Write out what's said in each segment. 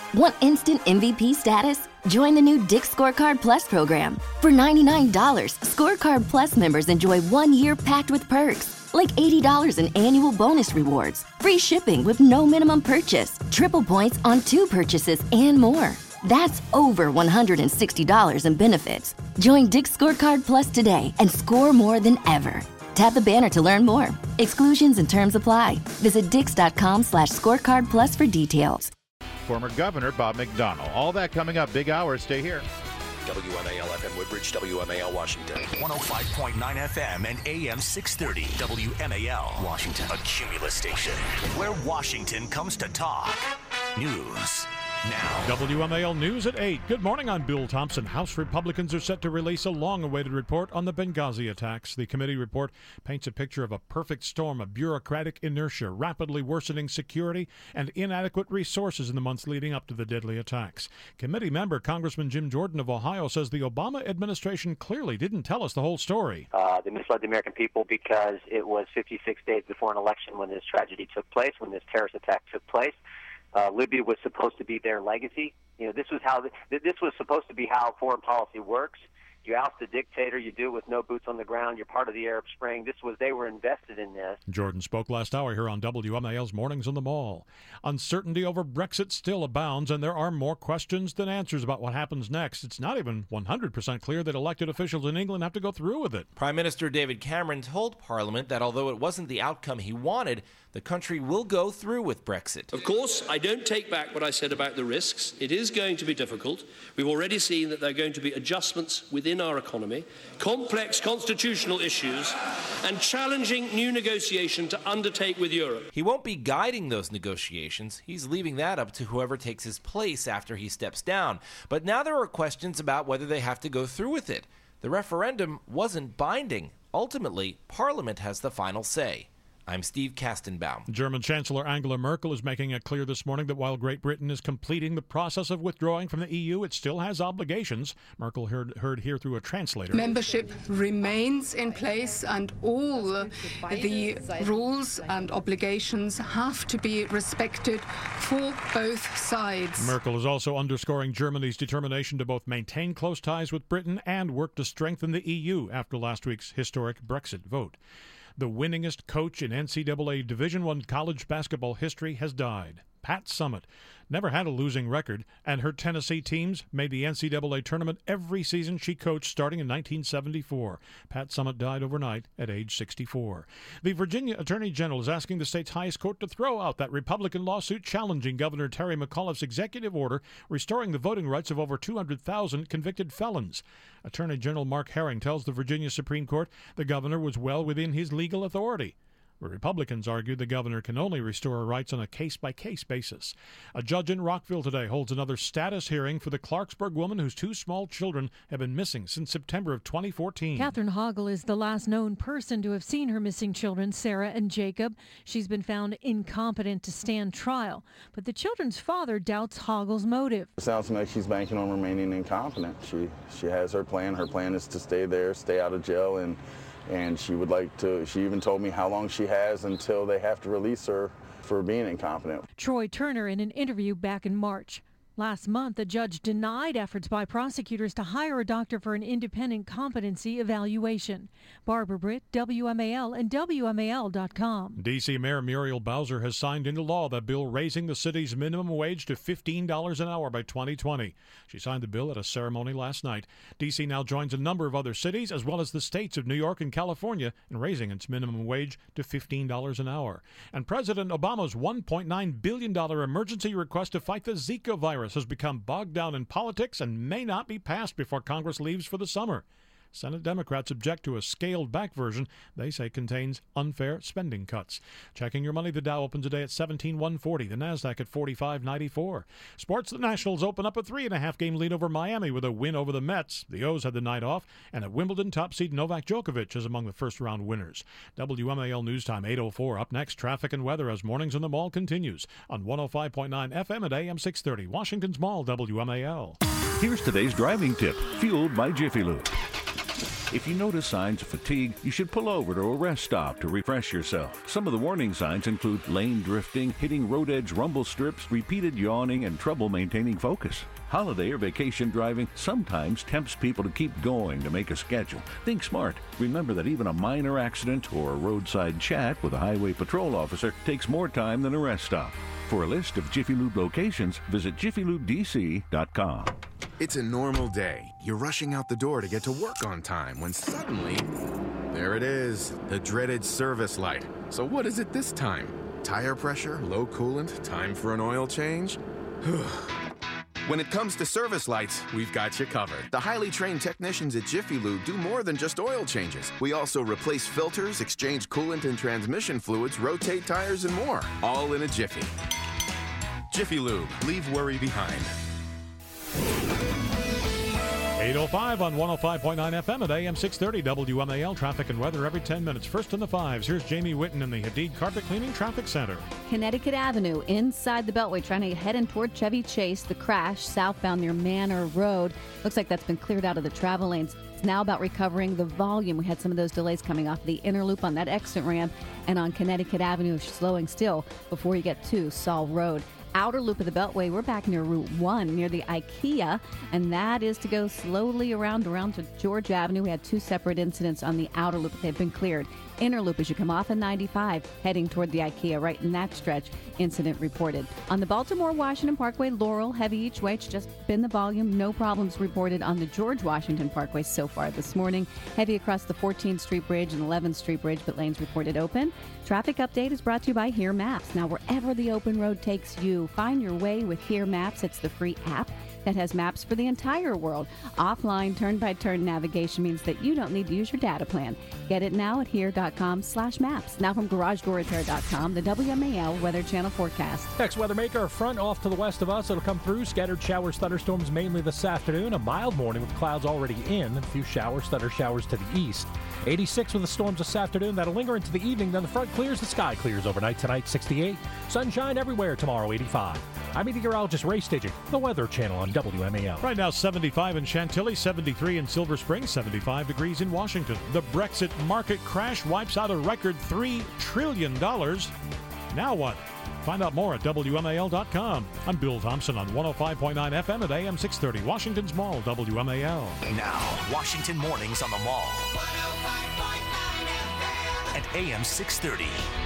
Want instant MVP status? Join the new Dick's Scorecard Plus program. For $99, Scorecard Plus members enjoy 1 year packed with perks, like $80 in annual bonus rewards, free shipping with no minimum purchase, triple points on 2 purchases, and more. That's over $160 in benefits. Join Dick's Scorecard Plus today and score more than ever. Tap the banner to learn more. Exclusions and terms apply. Visit dix.com/scorecard plus for details. Former Governor Bob McDonnell. All that coming up. Big hour. Stay here. WMAL FM Woodbridge, WMAL Washington. 105.9 FM and AM 630. WMAL Washington. A Cumulus station where Washington comes to talk. News now. WMAL News at 8. Good morning, I'm Bill Thompson. House Republicans are set to release a long-awaited report on the Benghazi attacks. The committee report paints a picture of a perfect storm of bureaucratic inertia, rapidly worsening security, and inadequate resources in the months leading up to the deadly attacks. Committee member Congressman Jim Jordan of Ohio says the Obama administration clearly didn't tell us the whole story. They misled the American people because it was 56 days before an election when this tragedy took place, when this terrorist attack took place. Libya was supposed to be their legacy. This was supposed to be how foreign policy works. You oust the dictator, you do it with no boots on the ground, you're part of the Arab Spring. They were invested in this. Jordan spoke last hour here on WMAL's Mornings on the Mall. Uncertainty over Brexit still abounds, and there are more questions than answers about what happens next. It's not even 100% clear that elected officials in England have to go through with it. Prime Minister David Cameron told Parliament that although it wasn't the outcome he wanted, the country will go through with Brexit. Of course, I don't take back what I said about the risks. It is going to be difficult. We've already seen that there are going to be adjustments within our economy, complex constitutional issues, and challenging new negotiation to undertake with Europe. He won't be guiding those negotiations. He's leaving that up to whoever takes his place after he steps down. But now there are questions about whether they have to go through with it. The referendum wasn't binding. Ultimately, Parliament has the final say. I'm Steve Kastenbaum. German Chancellor Angela Merkel is making it clear this morning that while Great Britain is completing the process of withdrawing from the EU, it still has obligations. Merkel heard here through a translator. Membership remains in place, and all the rules and obligations have to be respected for both sides. Merkel is also underscoring Germany's determination to both maintain close ties with Britain and work to strengthen the EU after last week's historic Brexit vote. The winningest coach in NCAA Division I college basketball history has died. Pat Summitt never had a losing record, and her Tennessee teams made the NCAA tournament every season she coached starting in 1974. Pat Summitt died overnight at age 64. The Virginia Attorney General is asking the state's highest court to throw out that Republican lawsuit challenging Governor Terry McAuliffe's executive order restoring the voting rights of over 200,000 convicted felons. Attorney General Mark Herring tells the Virginia Supreme Court the governor was well within his legal authority. The Republicans argue the governor can only restore rights on a case-by-case basis. A judge in Rockville today holds another status hearing for the Clarksburg woman whose 2 small children have been missing since September of 2014. Catherine Hoggle is the last known person to have seen her missing children, Sarah and Jacob. She's been found incompetent to stand trial, but the children's father doubts Hoggle's motive. It sounds like she's banking on remaining incompetent. She has her plan. Her plan is to stay there, stay out of jail, and she would like to, she even told me how long she has until they have to release her for being incompetent. Troy Turner in an interview back in March. Last month, a judge denied efforts by prosecutors to hire a doctor for an independent competency evaluation. Barbara Britt, WMAL and WMAL.com. D.C. Mayor Muriel Bowser has signed into law the bill raising the city's minimum wage to $15 an hour by 2020. She signed the bill at a ceremony last night. D.C. now joins a number of other cities, as well as the states of New York and California, in raising its minimum wage to $15 an hour. And President Obama's $1.9 billion emergency request to fight the Zika virus has become bogged down in politics and may not be passed before Congress leaves for the summer. Senate Democrats object to a scaled-back version they say contains unfair spending cuts. Checking your money, the Dow opens today at 17,140, the Nasdaq at 45.94. Sports, the Nationals open up a 3.5-game lead over Miami with a win over the Mets. The O's had the night off, and at Wimbledon, top seed Novak Djokovic is among the first-round winners. WMAL News Time 8:04. Up next, traffic and weather as Mornings in the Mall continues on 105.9 FM at AM 630. Washington's Mall, WMAL. Here's today's driving tip, fueled by Jiffy Lube. If you notice signs of fatigue, you should pull over to a rest stop to refresh yourself. Some of the warning signs include lane drifting, hitting road edge rumble strips, repeated yawning, and trouble maintaining focus. Holiday or vacation driving sometimes tempts people to keep going to make a schedule. Think smart. Remember that even a minor accident or a roadside chat with a highway patrol officer takes more time than a rest stop. For a list of Jiffy Lube locations, visit jiffylubedc.com. It's a normal day. You're rushing out the door to get to work on time when suddenly, there it is, the dreaded service light. So what is it this time? Tire pressure, low coolant, time for an oil change? When it comes to service lights, we've got you covered. The highly trained technicians at Jiffy Lube do more than just oil changes. We also replace filters, exchange coolant and transmission fluids, rotate tires, and more. All in a jiffy. Jiffy Lube. Leave worry behind. 8:05 on 105.9 FM at AM 630 WMAL. Traffic and weather every 10 minutes. First in the fives. Here's Jamie Whitten in the Hadid Carpet Cleaning Traffic Center. Connecticut Avenue inside the Beltway, trying to head in toward Chevy Chase. The crash southbound near Manor Road. Looks like that's been cleared out of the travel lanes. It's now about recovering the volume. We had some of those delays coming off the inner loop on that exit ramp and on Connecticut Avenue, slowing still before you get to Saul Road. Outer loop of the Beltway, we're back near Route 1, near the IKEA, and that is to go slowly around to George Avenue. We had two separate incidents on the outer loop. They've been cleared. Inner loop as you come off of 95, heading toward the IKEA, right in that stretch, incident reported. On the Baltimore-Washington Parkway, Laurel, heavy each way. It's just been the volume. No problems reported on the George Washington Parkway so far this morning. Heavy across the 14th Street Bridge and 11th Street Bridge, but lanes reported open. Traffic update is brought to you by Here Maps. Now, wherever the open road takes you, find your way with Here Maps. It's the free app that has maps for the entire world. Offline turn-by-turn navigation means that you don't need to use your data plan. Get it now at here.com/maps. Now from GarageDoorRepair.com, the WMAL Weather Channel forecast. Next weather maker, a front off to the west of us. It'll come through. Scattered showers, thunderstorms mainly this afternoon. A mild morning with clouds already in. A few showers, thunder showers to the east. 86 with the storms this afternoon. That'll linger into the evening. Then the front clears. The sky clears overnight tonight, 68. Sunshine everywhere tomorrow, 85. I'm meteorologist Ray Stidging, the Weather Channel on WMAL. Right now, 75 in Chantilly, 73 in Silver Spring, 75 degrees in Washington. The Brexit market crash wipes out a record $3 trillion. Now what? Find out more at WMAL.com. I'm Bill Thompson on 105.9 FM at AM 630, Washington's Mall, WMAL. Now, Washington Mornings on the Mall. 105.9 FM at AM 630.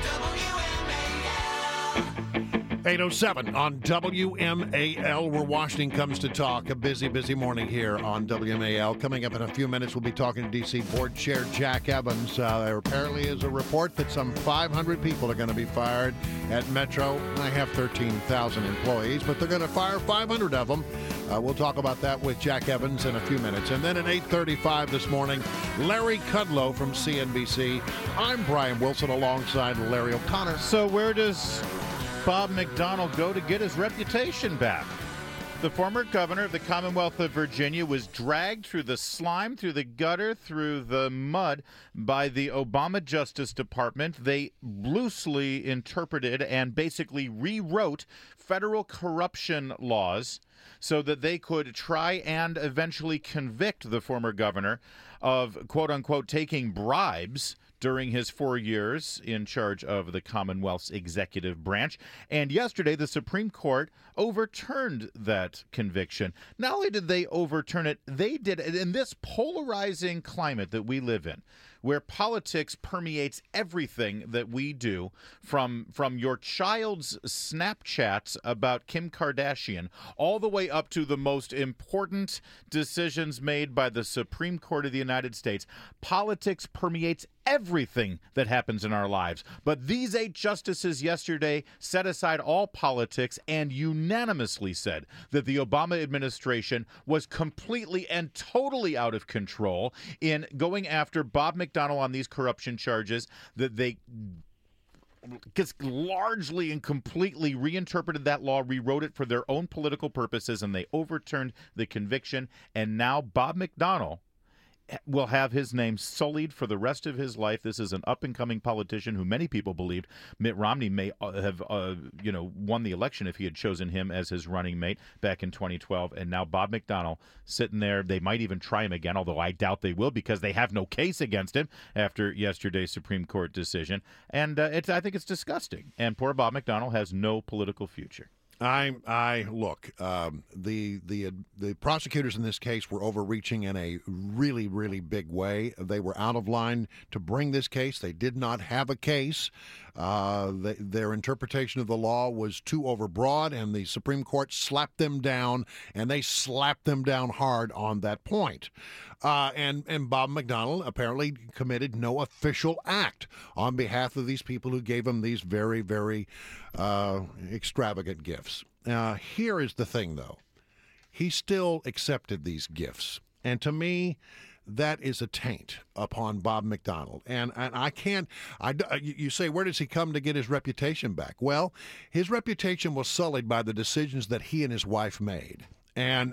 WMAL. 8:07 on WMAL, where Washington comes to talk. A busy, busy morning here on WMAL. Coming up in a few minutes, we'll be talking to D.C. Board Chair Jack Evans. There apparently is a report that some 500 people are going to be fired at Metro. I have 13,000 employees, but they're going to fire 500 of them. We'll talk about that with Jack Evans in a few minutes. And then at 8:35 this morning, Larry Kudlow from CNBC. I'm Brian Wilson alongside Larry O'Connor. So where does Bob McDonnell go to get his reputation back? The former governor of the Commonwealth of Virginia was dragged through the slime, through the gutter, through the mud by the Obama Justice Department. They loosely interpreted and basically rewrote federal corruption laws so that they could try and eventually convict the former governor of, quote-unquote, taking bribes during his 4 years in charge of the Commonwealth's executive branch. And yesterday, the Supreme Court overturned that conviction. Not only did they overturn it, they did it in this polarizing climate that we live in, where politics permeates everything that we do, from your child's Snapchats about Kim Kardashian all the way up to the most important decisions made by the Supreme Court of the United States. Politics permeates everything that happens in our lives. But these 8 justices yesterday set aside all politics and unanimously said that the Obama administration was completely and totally out of control in going after Bob McDonnell on these corruption charges, that they just largely and completely reinterpreted that law, rewrote it for their own political purposes, and they overturned the conviction. And now Bob McDonnell will have his name sullied for the rest of his life. This is an up-and-coming politician who many people believed Mitt Romney may have, won the election if he had chosen him as his running mate back in 2012. And now Bob McDonnell sitting there. They might even try him again, although I doubt they will because they have no case against him after yesterday's Supreme Court decision. And I think it's disgusting. And poor Bob McDonnell has no political future. Look. The prosecutors in this case were overreaching in a really, really big way. They were out of line to bring this case. They did not have a case. Their interpretation of the law was too overbroad, and the Supreme Court slapped them down, and they slapped them down hard on that point. And Bob McDonnell apparently committed no official act on behalf of these people who gave him these very, very extravagant gifts. Here is the thing, though. He still accepted these gifts. And to me, that is a taint upon Bob McDonnell. And I can't, you say, where does he come to get his reputation back? Well, his reputation was sullied by the decisions that he and his wife made. And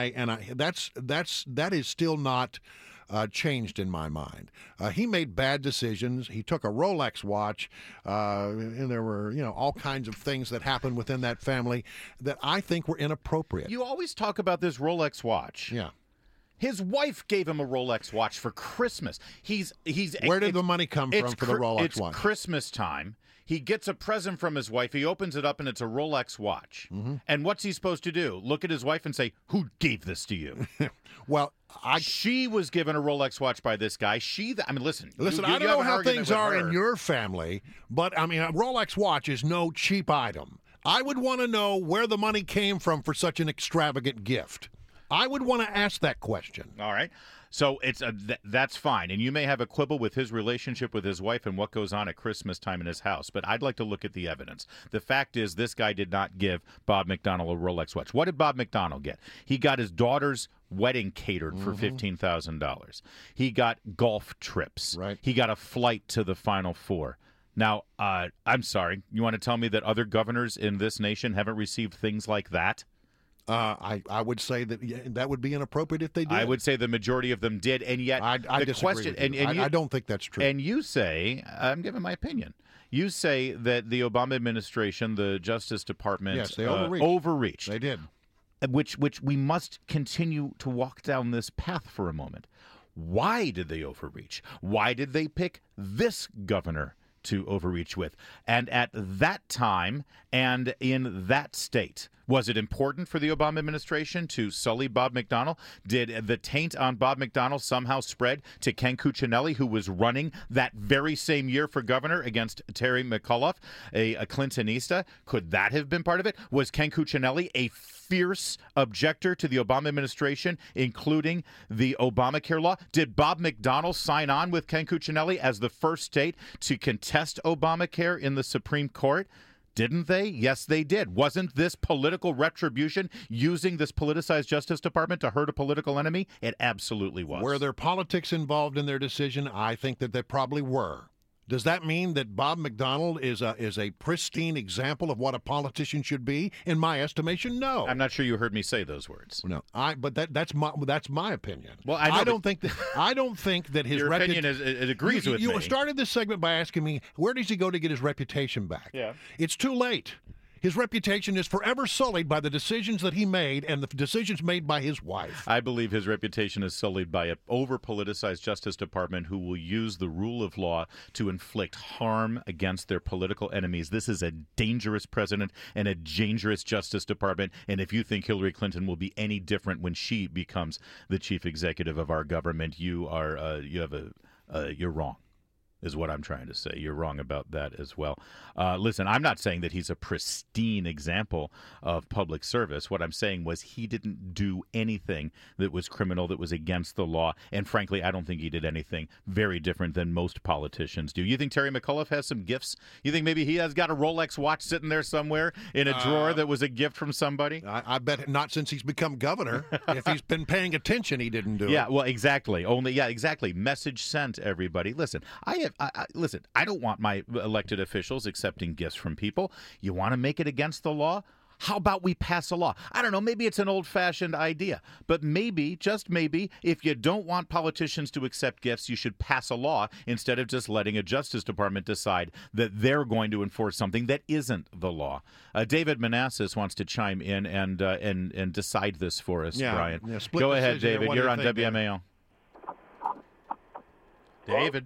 that is still not changed in my mind. He made bad decisions. He took a Rolex watch, and there were, all kinds of things that happened within that family that I think were inappropriate. You always talk about this Rolex watch. Yeah. His wife gave him a Rolex watch for Christmas. Where did the money come from for the Rolex watch? It's Christmas time. He gets a present from his wife. He opens it up, and it's a Rolex watch. Mm-hmm. And what's he supposed to do? Look at his wife and say, who gave this to you? Well, she was given a Rolex watch by this guy. Listen. I don't know how things are in your family, but, a Rolex watch is no cheap item. I would want to know where the money came from for such an extravagant gift. I would want to ask that question. All right. So that's fine. And you may have a quibble with his relationship with his wife and what goes on at Christmas time in his house. But I'd like to look at the evidence. The fact is this guy did not give Bob McDonnell a Rolex watch. What did Bob McDonnell get? He got his daughter's wedding catered for $15,000. He got golf trips. Right. He got a flight to the Final Four. Now, I'm sorry. You want to tell me that other governors in this nation haven't received things like that? I would say that would be inappropriate if they did. I would say the majority of them did, and yet I the disagree question. with you. I don't think that's true. And you say, I'm giving my opinion. You say that the Obama administration, the Justice Department, yes, they overreached. They did. Which we must continue to walk down this path for a moment. Why did they overreach? Why did they pick this governor to overreach with? And at that time and in that state, was it important for the Obama administration to sully Bob McDonnell? Did the taint on Bob McDonnell somehow spread to Ken Cuccinelli, who was running that very same year for governor against Terry McAuliffe, a Clintonista? Could that have been part of it? Was Ken Cuccinelli a fierce objector to the Obama administration, including the Obamacare law? Did Bob McDonnell sign on with Ken Cuccinelli as the first state to contest Obamacare in the Supreme Court? Didn't they? Yes, they did. Wasn't this political retribution using this politicized Justice Department to hurt a political enemy? It absolutely was. Were there politics involved in their decision? I think that they probably were. Does that mean that Bob McDonnell is a pristine example of what a politician should be? In my estimation, no. I'm not sure you heard me say those words. No, but that's my opinion. Well, I don't think that his your opinion it agrees with me. You started this segment by asking me where does he go to get his reputation back? Yeah, it's too late. His reputation is forever sullied by the decisions that he made and the decisions made by his wife. I believe his reputation is sullied by an over-politicized Justice Department who will use the rule of law to inflict harm against their political enemies. This is a dangerous president and a dangerous Justice Department, and if you think Hillary Clinton will be any different when she becomes the chief executive of our government, you're wrong. Is what I'm trying to say. You're wrong about that as well. Listen, I'm not saying that he's a pristine example of public service. What I'm saying was he didn't do anything that was criminal, that was against the law. And frankly, I don't think he did anything very different than most politicians do. You think Terry McAuliffe has some gifts? You think maybe he has got a Rolex watch sitting there somewhere in a drawer that was a gift from somebody? I bet not since he's become governor. If he's been paying attention, he didn't do it. Yeah, well, exactly. Exactly. Message sent, everybody. Listen, I don't want my elected officials accepting gifts from people. You want to make it against the law? How about we pass a law? I don't know, maybe it's an old-fashioned idea, but maybe, just maybe, if you don't want politicians to accept gifts, you should pass a law instead of just letting a Justice Department decide that they're going to enforce something that isn't the law. David Manassas wants to chime in and decide this for us, Brian. Yeah, Go ahead, decision. David. What do You're you on think, WMAL. David.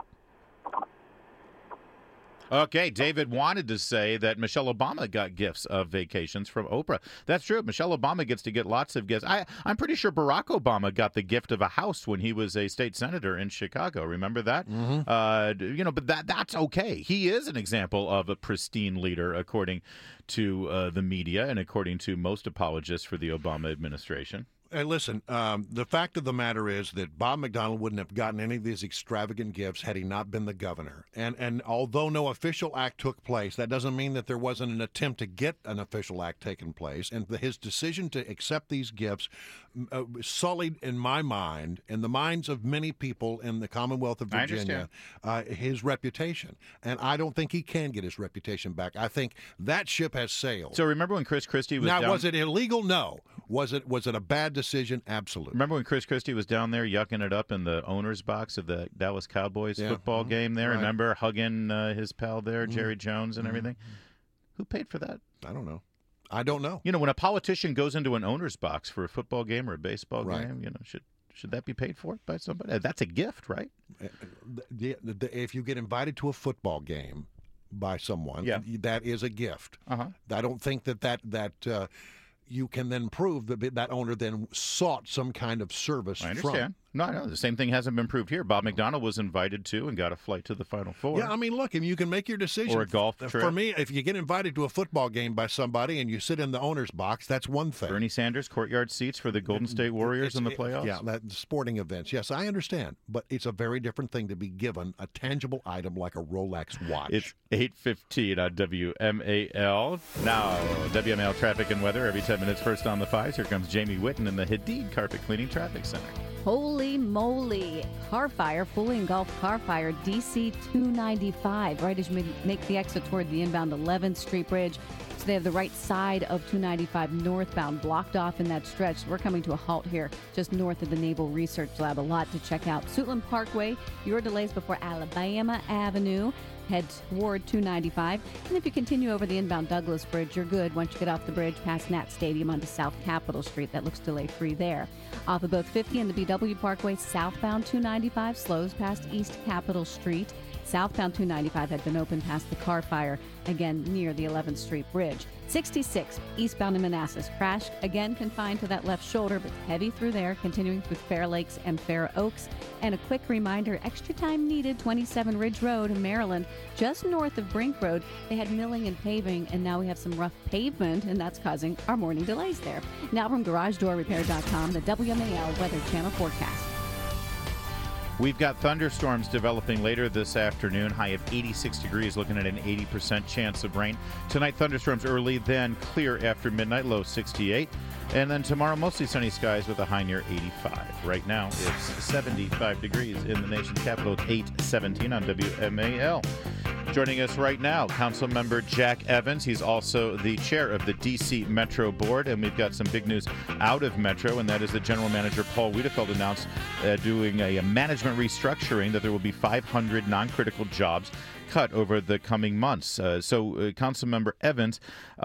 Okay, David wanted to say that Michelle Obama got gifts of vacations from Oprah. That's true. Michelle Obama gets to get lots of gifts. I'm pretty sure Barack Obama got the gift of a house when he was a state senator in Chicago. Remember that? Mm-hmm. But that's okay. He is an example of a pristine leader, according to the media and according to most apologists for the Obama administration. Hey, listen, the fact of the matter is that Bob McDonnell wouldn't have gotten any of these extravagant gifts had he not been the governor. And although no official act took place, that doesn't mean that there wasn't an attempt to get an official act taken place. And his decision to accept these gifts sullied, in my mind, in the minds of many people in the Commonwealth of Virginia, his reputation. And I don't think he can get his reputation back. I think that ship has sailed. So remember when Chris Christie was now, down... was it illegal? No. Was it a bad decision? Absolutely. Remember when Chris Christie was down there yucking it up in the owner's box of the Dallas Cowboys football game there? Right. Remember hugging his pal there, Jerry Jones, and everything? Who paid for that? I don't know. I don't know. You know, when a politician goes into an owner's box for a football game or a baseball game, should that be paid for by somebody? That's a gift, right? If you get invited to a football game by someone, that is a gift. I don't think that you can then prove that owner then sought some kind of service. I understand. No, the same thing hasn't been proved here. Bob McDonnell was invited to and got a flight to the Final Four. Yeah, I mean, look, you can make your decision. Or a golf trip. For me, if you get invited to a football game by somebody and you sit in the owner's box, that's one thing. Bernie Sanders, courtyard seats for the Golden State Warriors in the playoffs? Yeah, sporting events. Yes, I understand. But it's a very different thing to be given a tangible item like a Rolex watch. It's 8:15 on WMAL. Now, WMAL traffic and weather every 10 minutes. First on the fives. Here comes Jamie Whitten in the Hadid Carpet Cleaning Traffic Center. Holy moly. Car fire, fully engulfed car fire, DC 295, right as you make the exit toward the inbound 11th Street Bridge. So they have the right side of 295 northbound blocked off in that stretch. So we're coming to a halt here just north of the Naval Research Lab. A lot to check out. Suitland Parkway, your delays before Alabama Avenue. Head toward 295. And if you continue over the inbound Douglas Bridge, you're good once you get off the bridge past Nat Stadium onto South Capitol Street. That looks delay-free there. Off of both 50 and the BW Parkway, southbound 295 slows past East Capitol Street. Southbound 295 had been open past the car fire, again near the 11th Street Bridge. 66 eastbound in Manassas crashed, again confined to that left shoulder, but heavy through there, continuing through Fair Lakes and Fair Oaks. And a quick reminder, extra time needed, 27 Ridge Road in Maryland, just north of Brink Road. They had milling and paving, and now we have some rough pavement, and that's causing our morning delays there. Now from GarageDoorRepair.com, the WMAL Weather Channel forecast. We've got thunderstorms developing later this afternoon, high of 86 degrees, looking at an 80% chance of rain. Tonight, thunderstorms early, then clear after midnight, low 68. And then tomorrow, mostly sunny skies with a high near 85. Right now, it's 75 degrees in the nation's capital. It's 8:17 on WMAL. Joining us right now, Councilmember Jack Evans. He's also the chair of the D.C. Metro Board, and we've got some big news out of Metro, and that is that General Manager Paul Wiedefeld announced doing a management restructuring, that there will be 500 non-critical jobs cut over the coming months. So, Councilmember Evans,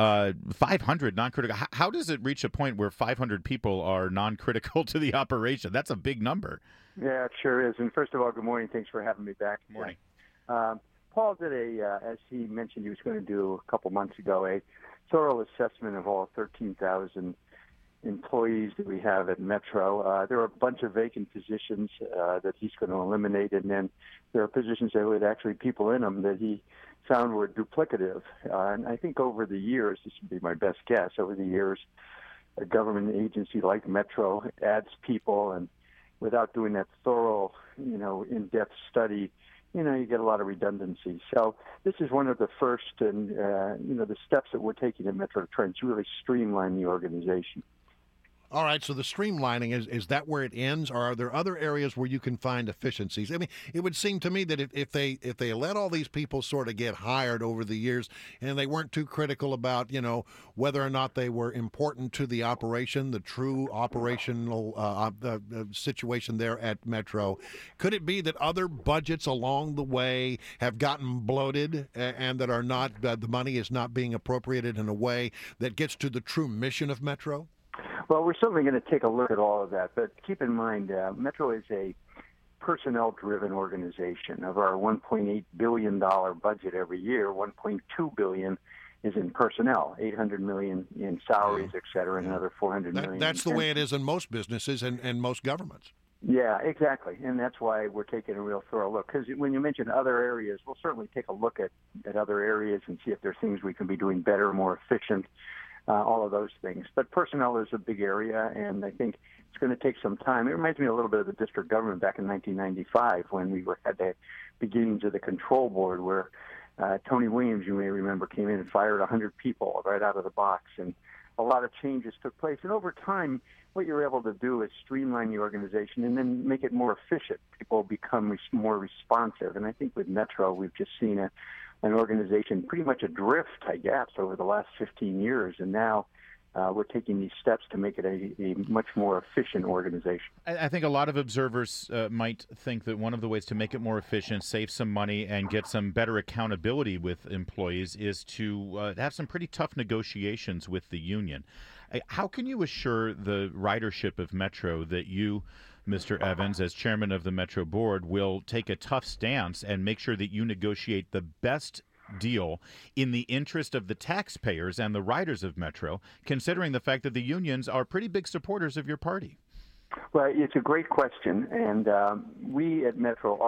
500 non-critical. How does it reach a point where 500 people are non-critical to the operation? That's a big number. Yeah, it sure is. And first of all, good morning. Thanks for having me back. Good morning. Paul did as he mentioned he was going to do a couple months ago, a thorough assessment of all 13,000 employees that we have at Metro. There are a bunch of vacant positions that he's going to eliminate, and then there are positions that with actually people in them that he found were duplicative. And I think over the years, this would be my best guess, over the years, a government agency like Metro adds people, and without doing that thorough, in-depth study, you get a lot of redundancy. So this is one of the first and, the steps that we're taking at Metro to try and really streamline the organization. All right, so the streamlining, is that where it ends, or are there other areas where you can find efficiencies? I mean, it would seem to me that if they let all these people sort of get hired over the years and they weren't too critical about, whether or not they were important to the operation, the true operational situation there at Metro, could it be that other budgets along the way have gotten bloated and that are not, the money is not being appropriated in a way that gets to the true mission of Metro? Well, we're certainly going to take a look at all of that, but keep in mind, Metro is a personnel-driven organization. Of our $1.8 billion budget every year, $1.2 billion is in personnel, $800 million in salaries, et cetera, and another $400 million. That's the way it is in most businesses and most governments. Yeah, exactly, and that's why we're taking a real thorough look. Because when you mention other areas, we'll certainly take a look at other areas and see if there's things we can be doing better, more efficient. All of those things. But personnel is a big area, and I think it's going to take some time. It reminds me a little bit of the district government back in 1995 when we had the beginnings of the control board where Tony Williams, you may remember, came in and fired 100 people right out of the box. And a lot of changes took place. And over time, what you're able to do is streamline the organization and then make it more efficient. People become more responsive. And I think with Metro, we've just seen an organization pretty much adrift, I guess, over the last 15 years. And now we're taking these steps to make it a much more efficient organization. I think a lot of observers might think that one of the ways to make it more efficient, save some money, and get some better accountability with employees is to have some pretty tough negotiations with the union. How can you assure the ridership of Metro that you, Mr. Evans, as chairman of the Metro Board, will take a tough stance and make sure that you negotiate the best deal in the interest of the taxpayers and the riders of Metro, considering the fact that the unions are pretty big supporters of your party? Well, it's a great question, and we at Metro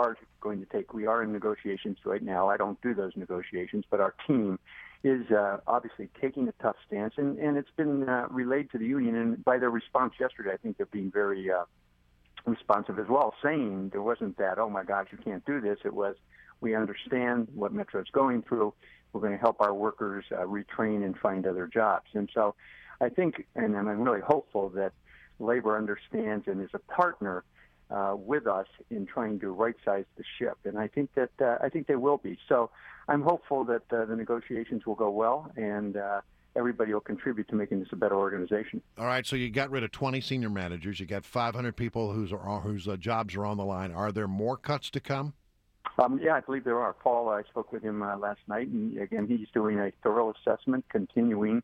we are in negotiations right now. I don't do those negotiations, but our team is obviously taking a tough stance, and it's been relayed to the union, and by their response yesterday, I think they're being very responsive as well, saying there wasn't that, oh my gosh, you can't do this. It was, we understand what Metro is going through. We're going to help our workers retrain and find other jobs. And so I think, and I'm really hopeful that labor understands and is a partner with us in trying to right-size the ship. And I think they will be. So I'm hopeful that the negotiations will go well, and everybody will contribute to making this a better organization. All right, so you got rid of 20 senior managers. You got 500 people whose jobs are on the line. Are there more cuts to come? Yeah, I believe there are. Paul, I spoke with him last night, and again, he's doing a thorough assessment, continuing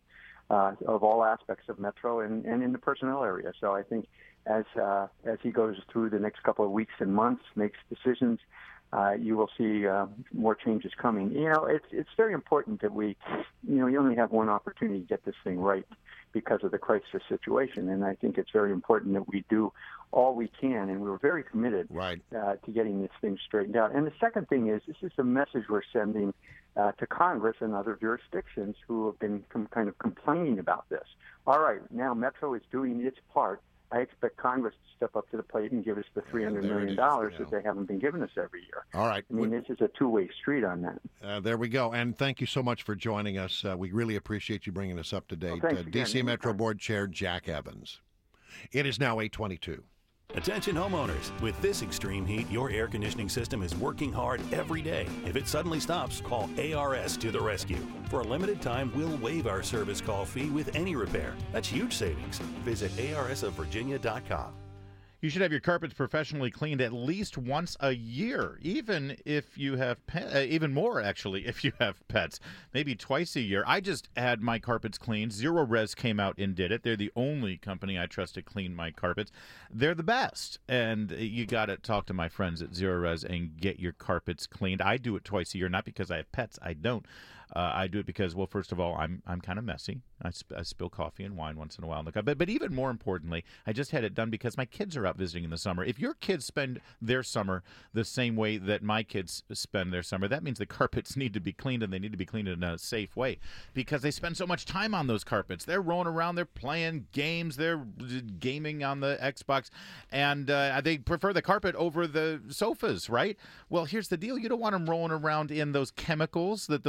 of all aspects of Metro and in the personnel area. So I think as he goes through the next couple of weeks and months, makes decisions, you will see more changes coming. It's very important that you only have one opportunity to get this thing right because of the crisis situation, and I think it's very important that we do all we can, and we're very committed to getting this thing straightened out. And the second thing is, this is a message we're sending to Congress and other jurisdictions who have been kind of complaining about this. All right, now Metro is doing its part. I expect Congress to step up to the plate and give us the $300 million that they haven't been giving us every year. All right. I mean, this is a two-way street on that. There we go. And thank you so much for joining us. We really appreciate you bringing us up to date. D.C. Metro Board Chair Jack Evans. It is now 8:22. Attention homeowners, with this extreme heat, your air conditioning system is working hard every day. If it suddenly stops, call ARS to the rescue. For a limited time, we'll waive our service call fee with any repair. That's huge savings. Visit arsofvirginia.com. You should have your carpets professionally cleaned at least once a year, even if you have even more, actually, if you have pets. Maybe twice a year. I just had my carpets cleaned. Zero Res came out and did it. They're the only company I trust to clean my carpets. They're the best. And you got to talk to my friends at Zero Res and get your carpets cleaned. I do it twice a year, not because I have pets. I don't. I do it because, well, first of all, I'm kind of messy. I spill coffee and wine once in a while in the carpet. But even more importantly, I just had it done because my kids are out visiting in the summer. If your kids spend their summer the same way that my kids spend their summer, that means the carpets need to be cleaned, and they need to be cleaned in a safe way because they spend so much time on those carpets. They're rolling around. They're playing games. They're gaming on the Xbox, and they prefer the carpet over the sofas, right? Well, here's the deal. You don't want them rolling around in those chemicals that those other companies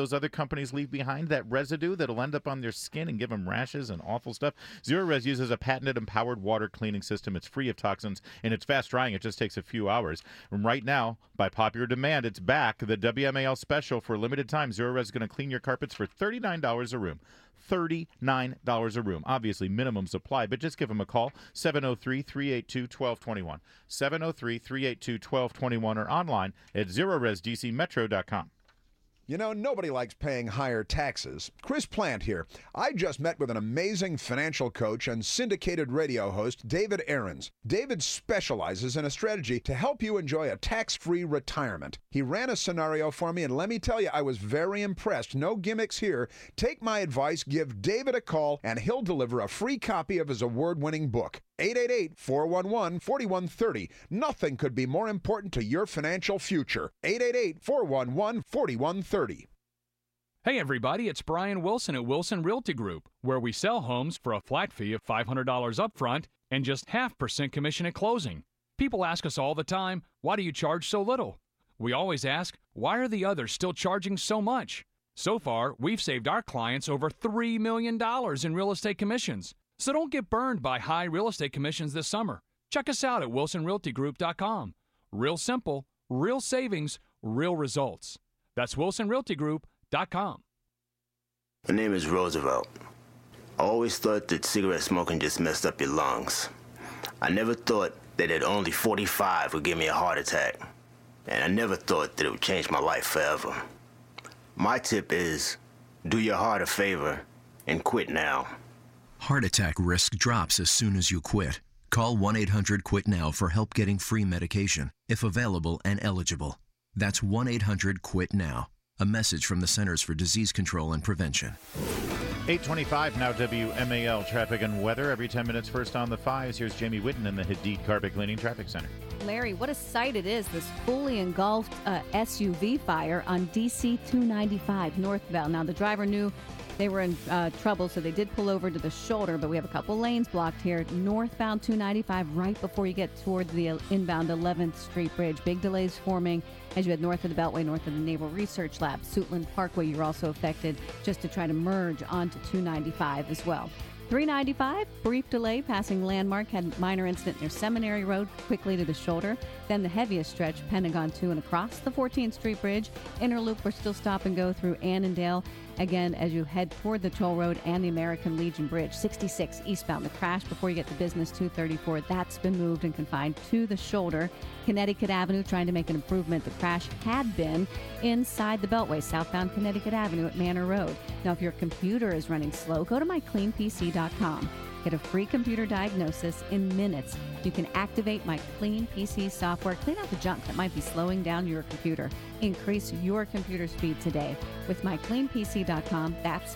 companies leave behind, that residue that'll end up on their skin and give them rashes and awful stuff. Zero-Res uses a patented empowered water cleaning system. It's free of toxins, and it's fast drying. It just takes a few hours. And right now, by popular demand, it's back. The WMAL special for a limited time. Zero-Res is going to clean your carpets for $39 a room. $39 a room. Obviously, minimum supply, but just give them a call, 703-382-1221. 703-382-1221 or online at zeroresdcmetro.com. You know, nobody likes paying higher taxes. Chris Plant here. I just met with an amazing financial coach and syndicated radio host, David Aarons. David specializes in a strategy to help you enjoy a tax-free retirement. He ran a scenario for me, and let me tell you, I was very impressed. No gimmicks here. Take my advice, give David a call, and he'll deliver a free copy of his award-winning book. 888-411-4130. Nothing could be more important to your financial future. 888-411-4130. Hey everybody, it's Brian Wilson at Wilson Realty Group, where we sell homes for a flat fee of $500 upfront and just 0.5% commission at closing. People ask us all the time, why do you charge so little? We always ask, why are the others still charging so much? So far, we've saved our clients over $3 million in real estate commissions. So don't get burned by high real estate commissions this summer. Check us out at wilsonrealtygroup.com. Real simple, real savings, real results. That's wilsonrealtygroup.com. My name is Roosevelt. I always thought that cigarette smoking just messed up your lungs. I never thought that at only 45 would give me a heart attack. And I never thought that it would change my life forever. My tip is, do your heart a favor and quit now. Heart attack risk drops as soon as you quit. Call 1-800-QUIT-NOW for help getting free medication, if available and eligible. That's 1-800-QUIT-NOW. A message from the Centers for Disease Control and Prevention. 8:25 now, WMAL traffic and weather. Every 10 minutes, first on the fives. Here's Jamie Whitten in the Hadid Carpet Cleaning Traffic Center. Larry, what a sight it is, this fully engulfed SUV fire on DC 295 northbound. Now, the driver knew they were in trouble, so they did pull over to the shoulder, but we have a couple lanes blocked here. Northbound 295, right before you get toward the inbound 11th Street Bridge. Big delays forming as you head north of the Beltway, north of the Naval Research Lab. Suitland Parkway, you're also affected just to try to merge onto 295 as well. 395, brief delay passing Landmark, had minor incident near Seminary Road, quickly to the shoulder. Then the heaviest stretch, Pentagon 2 and across the 14th Street Bridge. Inner loop, we're still stop and go through Annandale. Again, as you head toward the toll road and the American Legion Bridge. 66 eastbound, the crash before you get to Business 234, that's been moved and confined to the shoulder. Connecticut Avenue, trying to make an improvement. The crash had been inside the Beltway, southbound Connecticut Avenue at Manor Road. Now, if your computer is running slow, go to mycleanpc.com. Get a free computer diagnosis in minutes. You can activate My Clean PC software. Clean out the junk that might be slowing down your computer. Increase your computer speed today with mycleanpc.com. That's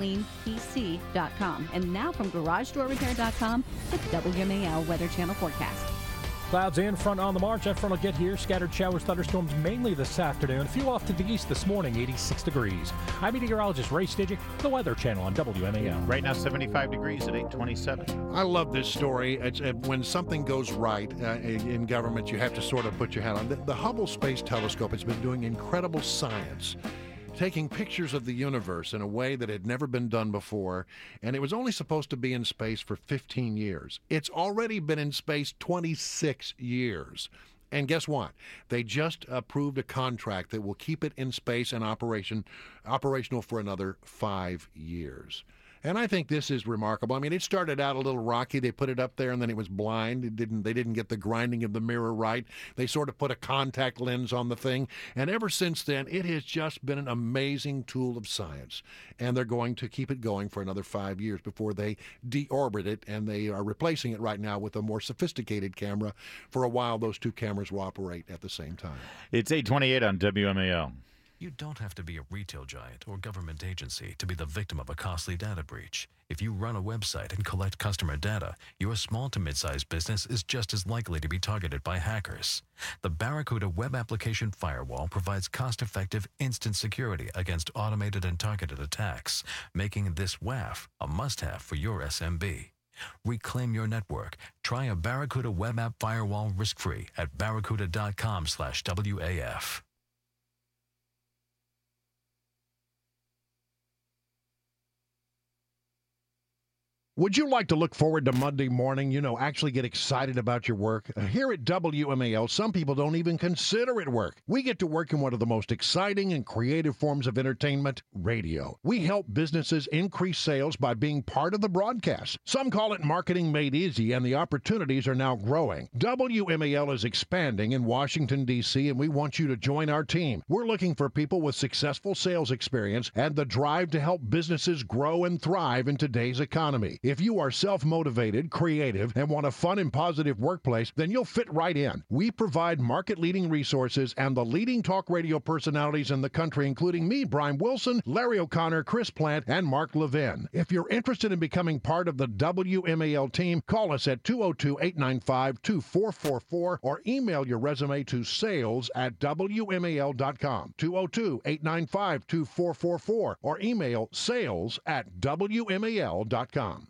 mycleanpc.com. And now from GarageDoorRepair.com, the WMAL Weather Channel forecast. Clouds in, front on the march. That front will get here. Scattered showers, thunderstorms mainly this afternoon. A few off to the east this morning, 86 degrees. I'm meteorologist Ray Stidgick, the Weather Channel on WMAL. Right now, 75 degrees at 8:27. I love this story. It's when something goes right in government, you have to sort of put your hat on. The Hubble Space Telescope has been doing incredible science, taking pictures of the universe in a way that had never been done before, and it was only supposed to be in space for 15 years. It's already been in space 26 years. And guess what? They just approved a contract that will keep it in space and operational for another 5 years. And I think this is remarkable. I mean, it started out a little rocky. They put it up there, and then it was blind. They didn't get the grinding of the mirror right. They sort of put a contact lens on the thing. And ever since then, it has just been an amazing tool of science. And they're going to keep it going for another 5 years before they deorbit it. And they are replacing it right now with a more sophisticated camera. For a while, those two cameras will operate at the same time. It's 8:28 on WMAL. You don't have to be a retail giant or government agency to be the victim of a costly data breach. If you run a website and collect customer data, your small to mid-sized business is just as likely to be targeted by hackers. The Barracuda Web Application Firewall provides cost-effective instant security against automated and targeted attacks, making this WAF a must-have for your SMB. Reclaim your network. Try a Barracuda Web App Firewall risk-free at barracuda.com/WAF. Would you like to look forward to Monday morning, actually get excited about your work? Here at WMAL, some people don't even consider it work. We get to work in one of the most exciting and creative forms of entertainment, radio. We help businesses increase sales by being part of the broadcast. Some call it marketing made easy, and the opportunities are now growing. WMAL is expanding in Washington, D.C., and we want you to join our team. We're looking for people with successful sales experience and the drive to help businesses grow and thrive in today's economy. If you are self-motivated, creative, and want a fun and positive workplace, then you'll fit right in. We provide market-leading resources and the leading talk radio personalities in the country, including me, Brian Wilson, Larry O'Connor, Chris Plant, and Mark Levin. If you're interested in becoming part of the WMAL team, call us at 202-895-2444 or email your resume to sales@WMAL.com. 202-895-2444 or email sales@WMAL.com.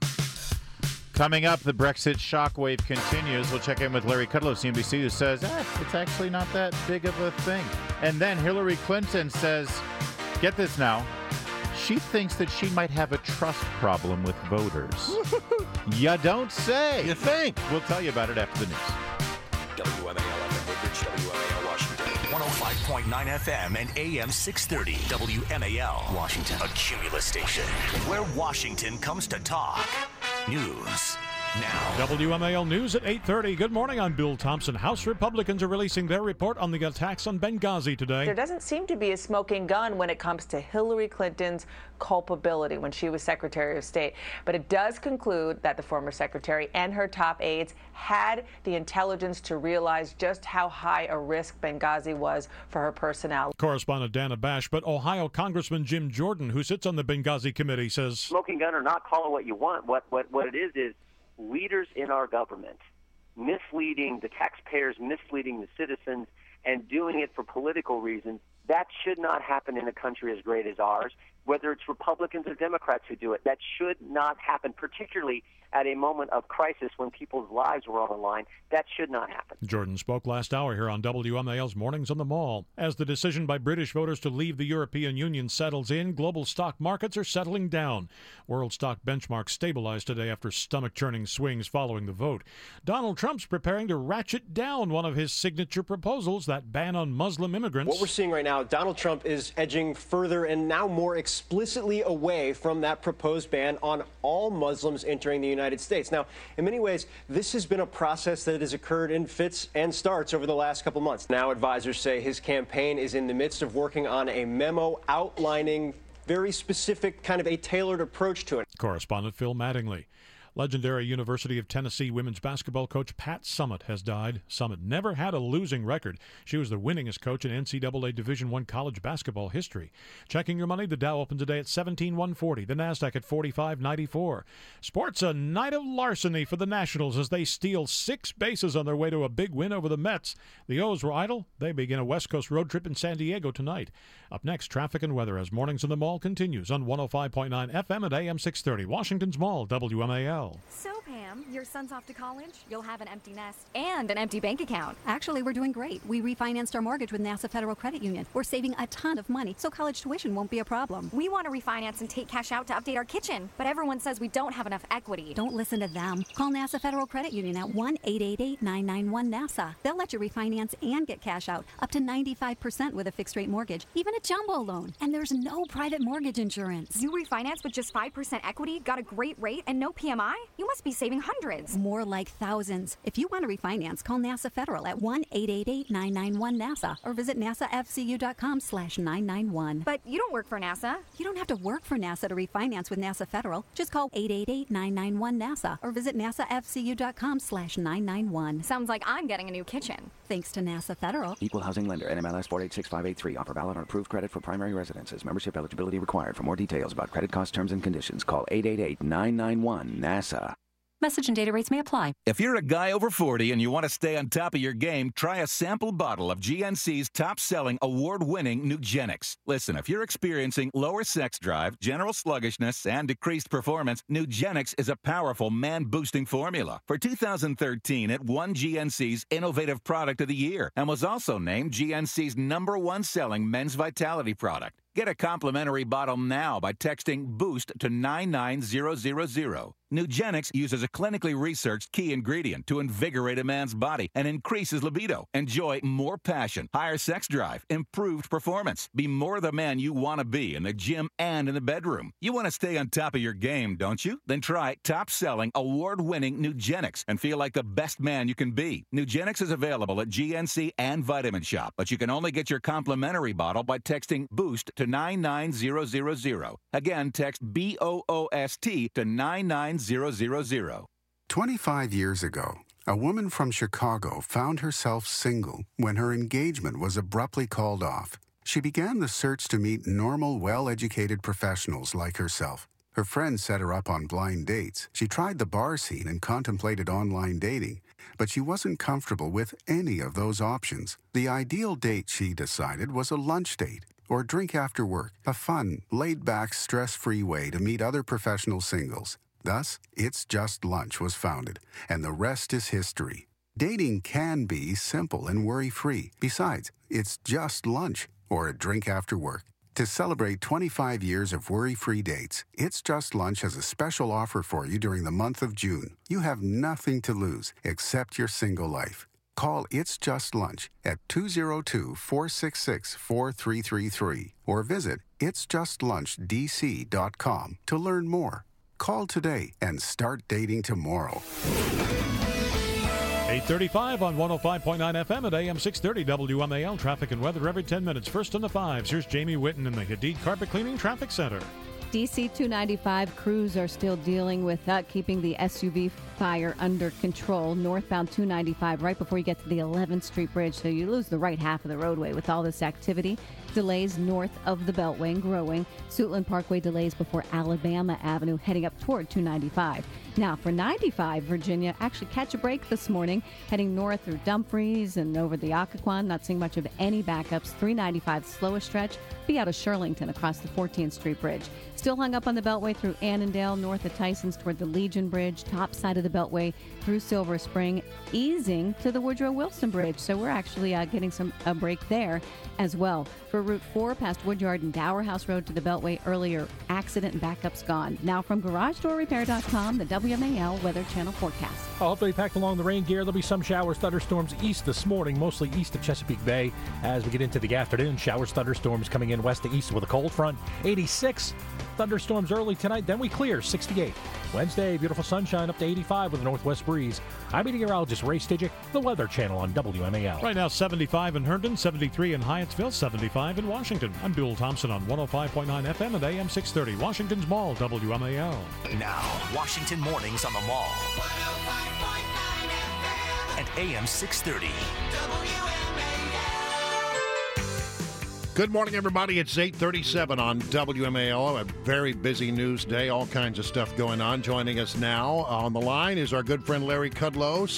Coming up, the Brexit shockwave continues. We'll check in with Larry Kudlow of CNBC, who says, it's actually not that big of a thing. And then Hillary Clinton says, get this now, she thinks that she might have a trust problem with voters. You don't say. You think. We'll tell you about it after the news. WMAL FM Woodbridge, WMAL Washington. 105.9 FM and AM 630 WMAL Washington, a Cumulus station where Washington comes to talk. News now. WMAL News at 8:30. Good morning, I'm Bill Thompson. House Republicans are releasing their report on the attacks on Benghazi today. There doesn't seem to be a smoking gun when it comes to Hillary Clinton's culpability when she was Secretary of State. But it does conclude that the former secretary and her top aides had the intelligence to realize just how high a risk Benghazi was for her personnel. Correspondent Dana Bash, but Ohio Congressman Jim Jordan, who sits on the Benghazi committee, says, smoking gun or not, call it what you want. What it is leaders in our government misleading the taxpayers, misleading the citizens, and doing it for political reasons. That should not happen in a country as great as ours, whether it's Republicans or Democrats who do it. That should not happen, particularly at a moment of crisis when people's lives were on the line. That should not happen. Jordan spoke last hour here on WMAL's Mornings on the Mall. As the decision by British voters to leave the European Union settles in, global stock markets are settling down. World stock benchmarks stabilized today after stomach-churning swings following the vote. Donald Trump's preparing to ratchet down one of his signature proposals, that ban on Muslim immigrants. What we're seeing right now, Donald Trump is edging further and now more explicitly away from that proposed ban on all Muslims entering the United States. Now, in many ways, this has been a process that has occurred in fits and starts over the last couple months. Now, advisors say his campaign is in the midst of working on a memo outlining very specific, kind of a tailored approach to it. Correspondent Phil Mattingly. Legendary University of Tennessee women's basketball coach Pat Summitt has died. Summitt never had a losing record. She was the winningest coach in NCAA Division I college basketball history. Checking your money, the Dow opened today at 17,140, the Nasdaq at 45.94. Sports, a night of larceny for the Nationals as they steal 6 bases on their way to a big win over the Mets. The O's were idle. They begin a West Coast road trip in San Diego tonight. Up next, traffic and weather as Mornings in the Mall continues on 105.9 FM at AM 630. Washington's Mall, WMAL. So, Pam, your son's off to college, you'll have an empty nest and an empty bank account. Actually, we're doing great. We refinanced our mortgage with NASA Federal Credit Union. We're saving a ton of money, so college tuition won't be a problem. We want to refinance and take cash out to update our kitchen, but everyone says we don't have enough equity. Don't listen to them. Call NASA Federal Credit Union at 1-888-991-NASA. They'll let you refinance and get cash out up to 95% with a fixed-rate mortgage, even a jumbo loan. And there's no private mortgage insurance. You refinance with just 5% equity, got a great rate, and no PMI? You must be saving hundreds. More like thousands. If you want to refinance, call NASA Federal at 1-888-991-NASA or visit nasafcu.com/991. But you don't work for NASA. You don't have to work for NASA to refinance with NASA Federal. Just call 888-991-NASA or visit nasafcu.com/991. Sounds like I'm getting a new kitchen. Thanks to NASA Federal. Equal housing lender, NMLS 486583. Offer valid on approved credit for primary residences. Membership eligibility required. For more details about credit cost terms and conditions, call 888-991-NASA. Message and data rates may apply. If you're a guy over 40 and you want to stay on top of your game, try a sample bottle of GNC's top-selling, award-winning Nugenix. Listen, if you're experiencing lower sex drive, general sluggishness, and decreased performance, Nugenix is a powerful man-boosting formula. For 2013, it won GNC's Innovative Product of the Year and was also named GNC's #1 selling men's vitality product. Get a complimentary bottle now by texting BOOST to 99000. Nugenix uses a clinically researched key ingredient to invigorate a man's body and increase his libido. Enjoy more passion, higher sex drive, improved performance. Be more the man you want to be in the gym and in the bedroom. You want to stay on top of your game, don't you? Then try top-selling, award-winning Nugenix and feel like the best man you can be. Nugenix is available at GNC and Vitamin Shop, but you can only get your complimentary bottle by texting BOOST to 99000. Again, text BOOST to 99000. 25 years ago, a woman from Chicago found herself single when her engagement was abruptly called off. She began the search to meet normal, well-educated professionals like herself. Her friends set her up on blind dates. She tried the bar scene and contemplated online dating, but she wasn't comfortable with any of those options. The ideal date, she decided, was a lunch date or drink after work, a fun, laid-back, stress-free way to meet other professional singles. Thus, It's Just Lunch was founded, and the rest is history. Dating can be simple and worry-free. Besides, it's just lunch or a drink after work. To celebrate 25 years of worry-free dates, It's Just Lunch has a special offer for you during the month of June. You have nothing to lose except your single life. Call It's Just Lunch at 202-466-4333 or visit itsjustllunchdc.com to learn more. Call today and start dating tomorrow. 8:35 on 105.9 FM at AM 630 WMAL. Traffic and weather every 10 minutes. First in the fives. Here's Jamie Whitten in the Hadid Carpet Cleaning Traffic Center. DC 295 crews are still dealing with keeping the SUV fire under control. Northbound 295 right before you get to the 11th Street Bridge, so you lose the right half of the roadway with all this activity. Delays north of the Beltway and growing. Suitland Parkway delays before Alabama Avenue heading up toward 295. Now for 95, Virginia, actually catch a break this morning, heading north through Dumfries and over the Occoquan. Not seeing much of any backups. 395 slowest stretch. Be out of Shirlington across the 14th Street Bridge. Still hung up on the Beltway through Annandale, north of Tysons toward the Legion Bridge, top side of the Beltway through Silver Spring, easing to the Woodrow Wilson Bridge. So we're actually getting a break there as well. For Route 4, past Woodyard and Dower House Road to the Beltway, earlier accident and backups gone. Now from GarageDoorRepair.com, the WMAL Weather Channel forecast. Hopefully packed along the rain gear. There'll be some showers, thunderstorms east this morning, mostly east of Chesapeake Bay. As we get into the afternoon, showers, thunderstorms coming in west to east with a cold front. 86. Thunderstorms early tonight, then we clear, 68. Wednesday, beautiful sunshine up to 85 with a northwest breeze. I'm meteorologist Ray Stidgick, the Weather Channel on WMAL. Right now, 75 in Herndon, 73 in Hyattsville, 75 in Washington. I'm Bill Thompson on 105.9 FM and AM 630, Washington's Mall, WMAL. Now, Washington mornings on the Mall. 105.9 FM. And AM 630. Good morning, everybody. It's 8:37 on WMAL. A very busy news day. All kinds of stuff going on. Joining us now on the line is our good friend Larry Kudlow,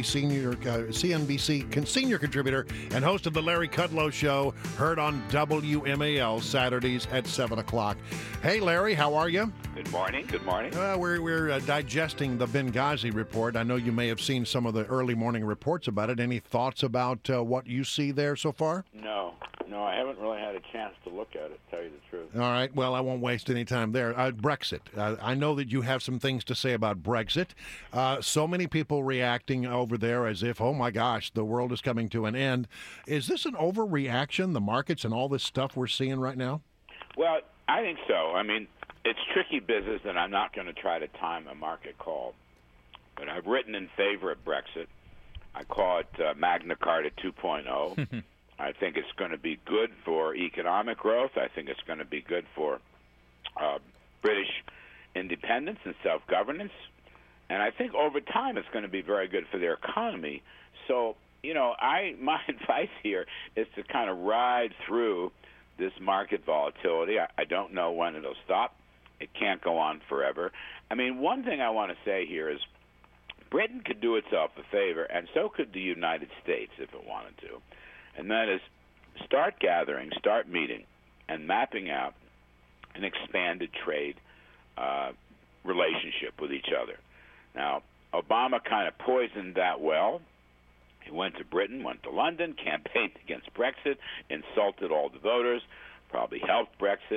CNBC senior contributor and host of the Larry Kudlow Show, heard on WMAL Saturdays at 7 o'clock. Hey, Larry, how are you? Good morning. Good morning. We're digesting the Benghazi report. I know you may have seen some of the early morning reports about it. Any thoughts about what you see there so far? No, I haven't really had a chance to look at it, to tell you the truth. All right. Well, I won't waste any time there. Brexit. I know that you have some things to say about Brexit. So many people reacting over there as if, oh, my gosh, the world is coming to an end. Is this an overreaction, the markets and all this stuff we're seeing right now? Well, I think so. I mean, it's tricky business, and I'm not going to try to time a market call. But I've written in favor of Brexit. I call it Magna Carta 2.0. I think it's going to be good for economic growth. I think it's going to be good for British independence and self-governance. And I think over time it's going to be very good for their economy. So, my advice here is to kind of ride through this market volatility. I don't know when it'll stop. It can't go on forever. I mean, one thing I want to say here is Britain could do itself a favor, and so could the United States if it wanted to. And that is start gathering, start meeting, and mapping out an expanded trade relationship with each other. Now, Obama kind of poisoned that well. He went to Britain, went to London, campaigned against Brexit, insulted all the voters, probably helped Brexit,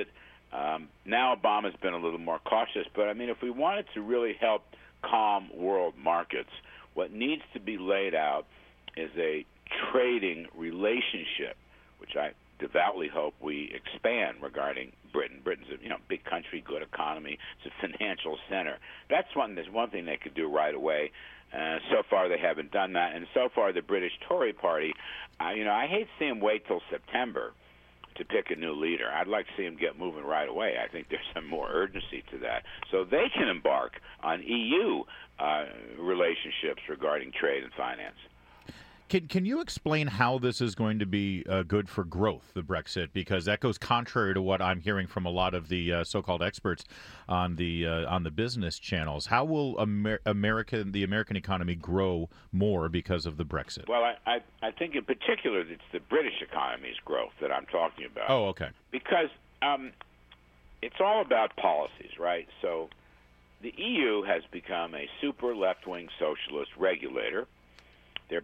Now Obama's been a little more cautious, but I mean, if we wanted to really help calm world markets, what needs to be laid out is a trading relationship, which I devoutly hope we expand regarding Britain. Britain's a big country, good economy. It's a financial center. There's one thing they could do right away. So far, they haven't done that, and so far, the British Tory party, I hate to see them wait till September to pick a new leader. I'd like to see them get moving right away. I think there's some more urgency to that, so they can embark on EU relationships regarding trade and finance. Can you explain how this is going to be good for growth, the Brexit? Because that goes contrary to what I'm hearing from a lot of the so-called experts on the business channels. How will the American economy grow more because of the Brexit? Well, I think in particular it's the British economy's growth that I'm talking about. Oh, okay. Because it's all about policies, right? So the EU has become a super left-wing socialist regulator. They're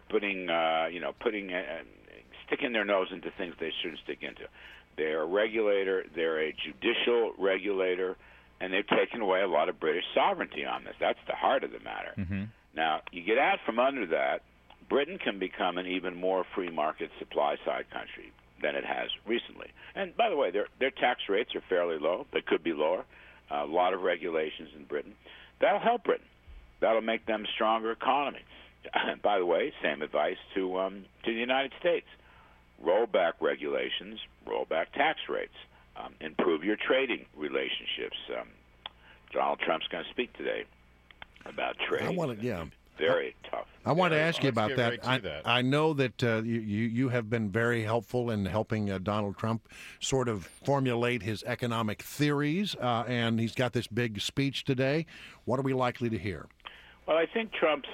sticking their nose into things they shouldn't stick into. They're a regulator, they're a judicial regulator, and they've taken away a lot of British sovereignty on this. That's the heart of the matter. Mm-hmm. Now, you get out from under that, Britain can become an even more free market supply-side country than it has recently. And by the way, their tax rates are fairly low. They could be lower. A lot of regulations in Britain. That'll help Britain. That'll make them a stronger economy. By the way, same advice to the United States. Roll back regulations, roll back tax rates, improve your trading relationships. Donald Trump's going to speak today about trade. Very tough. I want to ask you about that. Right that. I know that you have been very helpful in helping Donald Trump sort of formulate his economic theories, and he's got this big speech today. What are we likely to hear? Well, I think Trump's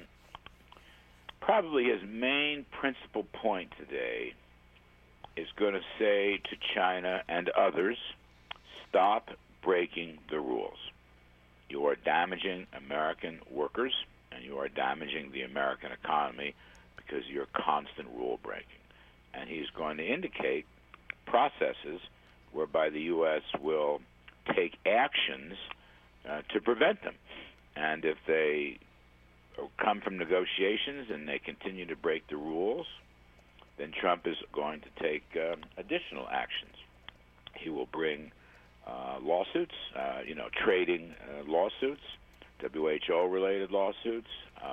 probably his main principal point today is going to say to China and others, stop breaking the rules. You are damaging American workers, and you are damaging the American economy because you're constant rule breaking. And he's going to indicate processes whereby the U.S. will take actions to prevent them. And if they come from negotiations and they continue to break the rules, then Trump is going to take additional actions. He will bring lawsuits, trading lawsuits, WHO-related lawsuits,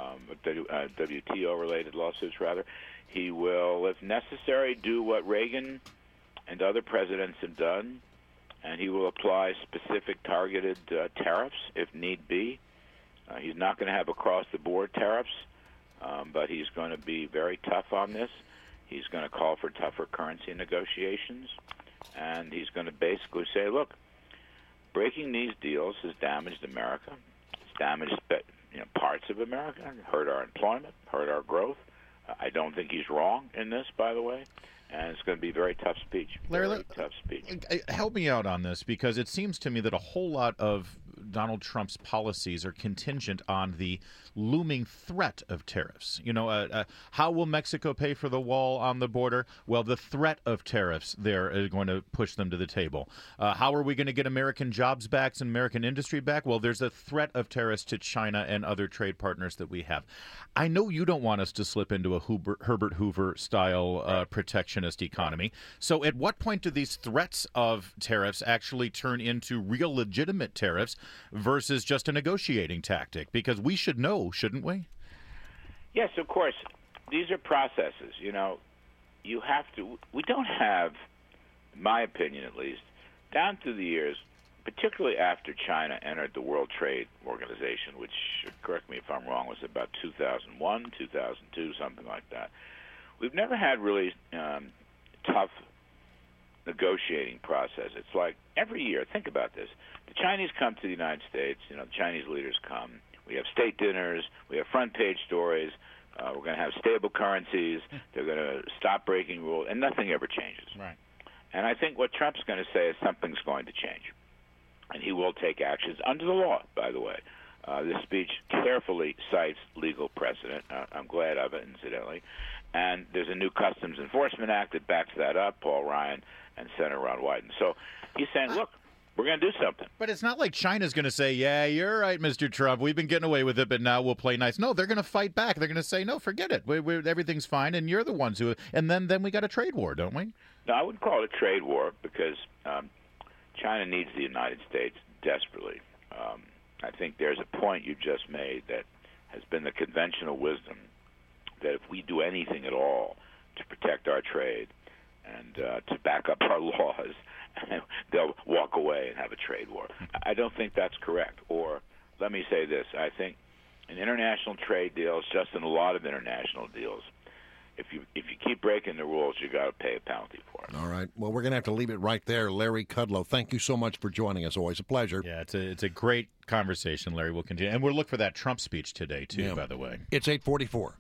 WTO-related lawsuits, rather. He will, if necessary, do what Reagan and other presidents have done, and he will apply specific targeted tariffs if need be. He's not going to have across-the-board tariffs, but he's going to be very tough on this. He's going to call for tougher currency negotiations, and he's going to basically say, look, breaking these deals has damaged America. It's damaged parts of America, hurt our employment, hurt our growth. I don't think he's wrong in this, by the way. And it's going to be a very tough speech. Larry, tough speech. Help me out on this, because it seems to me that a whole lot of Donald Trump's policies are contingent on the looming threat of tariffs. How will Mexico pay for the wall on the border? Well, the threat of tariffs there is going to push them to the table. How are we going to get American jobs back and American industry back? Well, there's a threat of tariffs to China and other trade partners that we have. I know you don't want us to slip into a Herbert Hoover-style protectionist economy. So at what point do these threats of tariffs actually turn into real legitimate tariffs versus just a negotiating tactic? Because we should know, shouldn't we? Yes, of course. These are processes. You have to. We don't have, in my opinion at least, down through the years, particularly after China entered the World Trade Organization, which, correct me if I'm wrong, was about 2001, 2002, something like that. We've never had really tough negotiating process. It's like every year, think about this. The Chinese come to the United States, the Chinese leaders come. We have state dinners, we have front page stories, we're going to have stable currencies, they're going to stop breaking rules, and nothing ever changes. Right. And I think what Trump's going to say is something's going to change. And he will take actions under the law, by the way. This speech carefully cites legal precedent. I'm glad of it, incidentally. And there's a new Customs Enforcement Act that backs that up, Paul Ryan and Senator Ron Wyden. So he's saying, look, we're going to do something. But it's not like China's going to say, yeah, you're right, Mr. Trump. We've been getting away with it, but now we'll play nice. No, they're going to fight back. They're going to say, no, forget it. Everything's fine, and you're the ones who... And then we got a trade war, don't we? No, I wouldn't call it a trade war because China needs the United States desperately. I think there's a point you just made that has been the conventional wisdom that if we do anything at all to protect our trade and to back up our laws, they'll walk away and have a trade war. I don't think that's correct. Or let me say this. I think in international trade deals, just in a lot of international deals, if you keep breaking the rules, you got to pay a penalty for it. All right. Well, we're going to have to leave it right there. Larry Kudlow, thank you so much for joining us. Always a pleasure. Yeah, it's a great conversation, Larry. We'll continue. And we'll look for that Trump speech today, too, by the way. It's 8:44.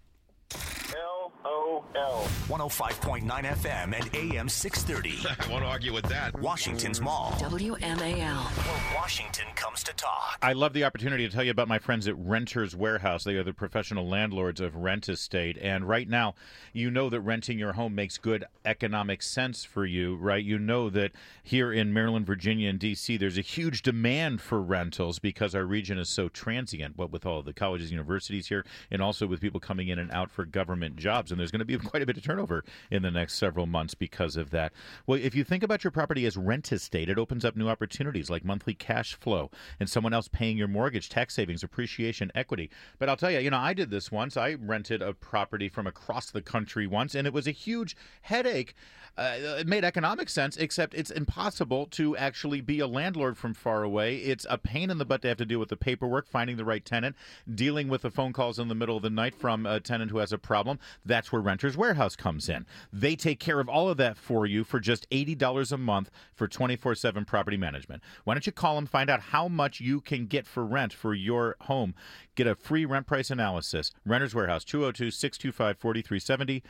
LOL. 105.9 FM and AM 630. I won't argue with that. Washington's Mall. WMAL. Where Washington comes to talk. I love the opportunity to tell you about my friends at Renters Warehouse. They are the professional landlords of Rent Estate. And right now, you know that renting your home makes good economic sense for you, right? You know that here in Maryland, Virginia, and D.C., there's a huge demand for rentals because our region is so transient, what with all of the colleges, universities here, and also with people coming in and out for government jobs. And there's going to be quite a bit of turnover in the next several months because of that. Well, if you think about your property as Rent Estate, it opens up new opportunities like monthly cash flow and someone else paying your mortgage, tax savings, appreciation, equity. But I'll tell you, I did this once. I rented a property from across the country once, and it was a huge headache. It made economic sense, except it's impossible to actually be a landlord from far away. It's a pain in the butt to have to deal with the paperwork, finding the right tenant, dealing with the phone calls in the middle of the night from a tenant who has a problem. That's where Renters Warehouse comes in. They take care of all of that for you for just $80 a month for 24/7 property management. Why don't you call them, find out how much you can get for rent for your home. Get a free rent price analysis. Renters Warehouse, 202-625-4370,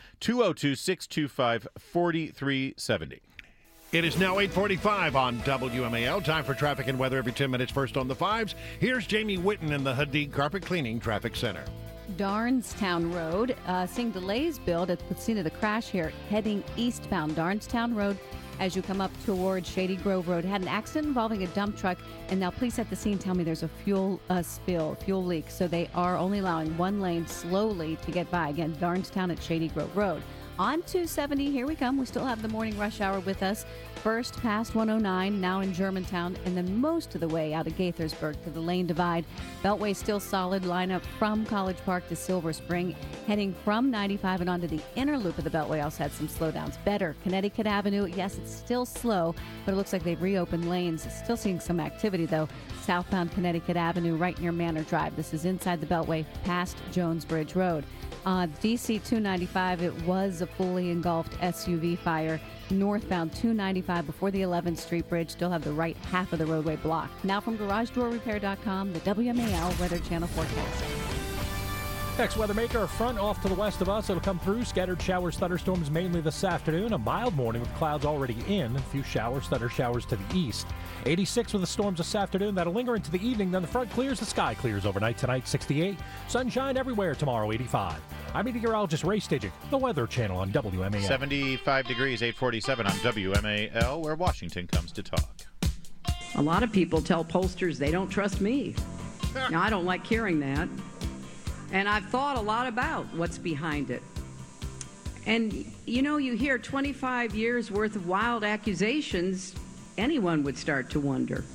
202-625-4370. It is now 8:45 on WMAL. Time for traffic and weather every 10 minutes. First on the fives, here's Jamie Whitten in the Hadid Carpet Cleaning Traffic Center. Darnestown Road, seeing delays build at the scene of the crash here, heading eastbound Darnestown Road. As you come up towards Shady Grove Road, had an accident involving a dump truck, and now police at the scene tell me there's a fuel leak, so they are only allowing one lane slowly to get by. Again, Darnestown at Shady Grove Road. On 270, here we come. We still have the morning rush hour with us. First past 109, now in Germantown, and then most of the way out of Gaithersburg to the Lane Divide. Beltway still solid. Lineup from College Park to Silver Spring. Heading from 95 and onto the inner loop of the Beltway also had some slowdowns. Better. Connecticut Avenue, yes, it's still slow, but it looks like they've reopened lanes. Still seeing some activity, though. Southbound Connecticut Avenue right near Manor Drive. This is inside the Beltway past Jones Bridge Road. DC 295, it was a fully engulfed SUV fire. Northbound 295 before the 11th Street Bridge. Still have the right half of the roadway blocked. Now from GarageDoorRepair.com, the WMAL Weather Channel forecast. Next weather maker, a front off to the west of us. It'll come through. Scattered showers, thunderstorms mainly this afternoon. A mild morning with clouds already in. A few showers, thundershowers to the east. 86 with the storms this afternoon. That'll linger into the evening. Then the front clears. The sky clears overnight tonight, 68. Sunshine everywhere tomorrow, 85. I'm meteorologist Ray Stidgick, the Weather Channel on WMAL. 75 degrees, 847 on WMAL, where Washington comes to talk. A lot of people tell pollsters they don't trust me. Now, I don't like hearing that. And I've thought a lot about what's behind it. And, you hear 25 years worth of wild accusations, anyone would start to wonder.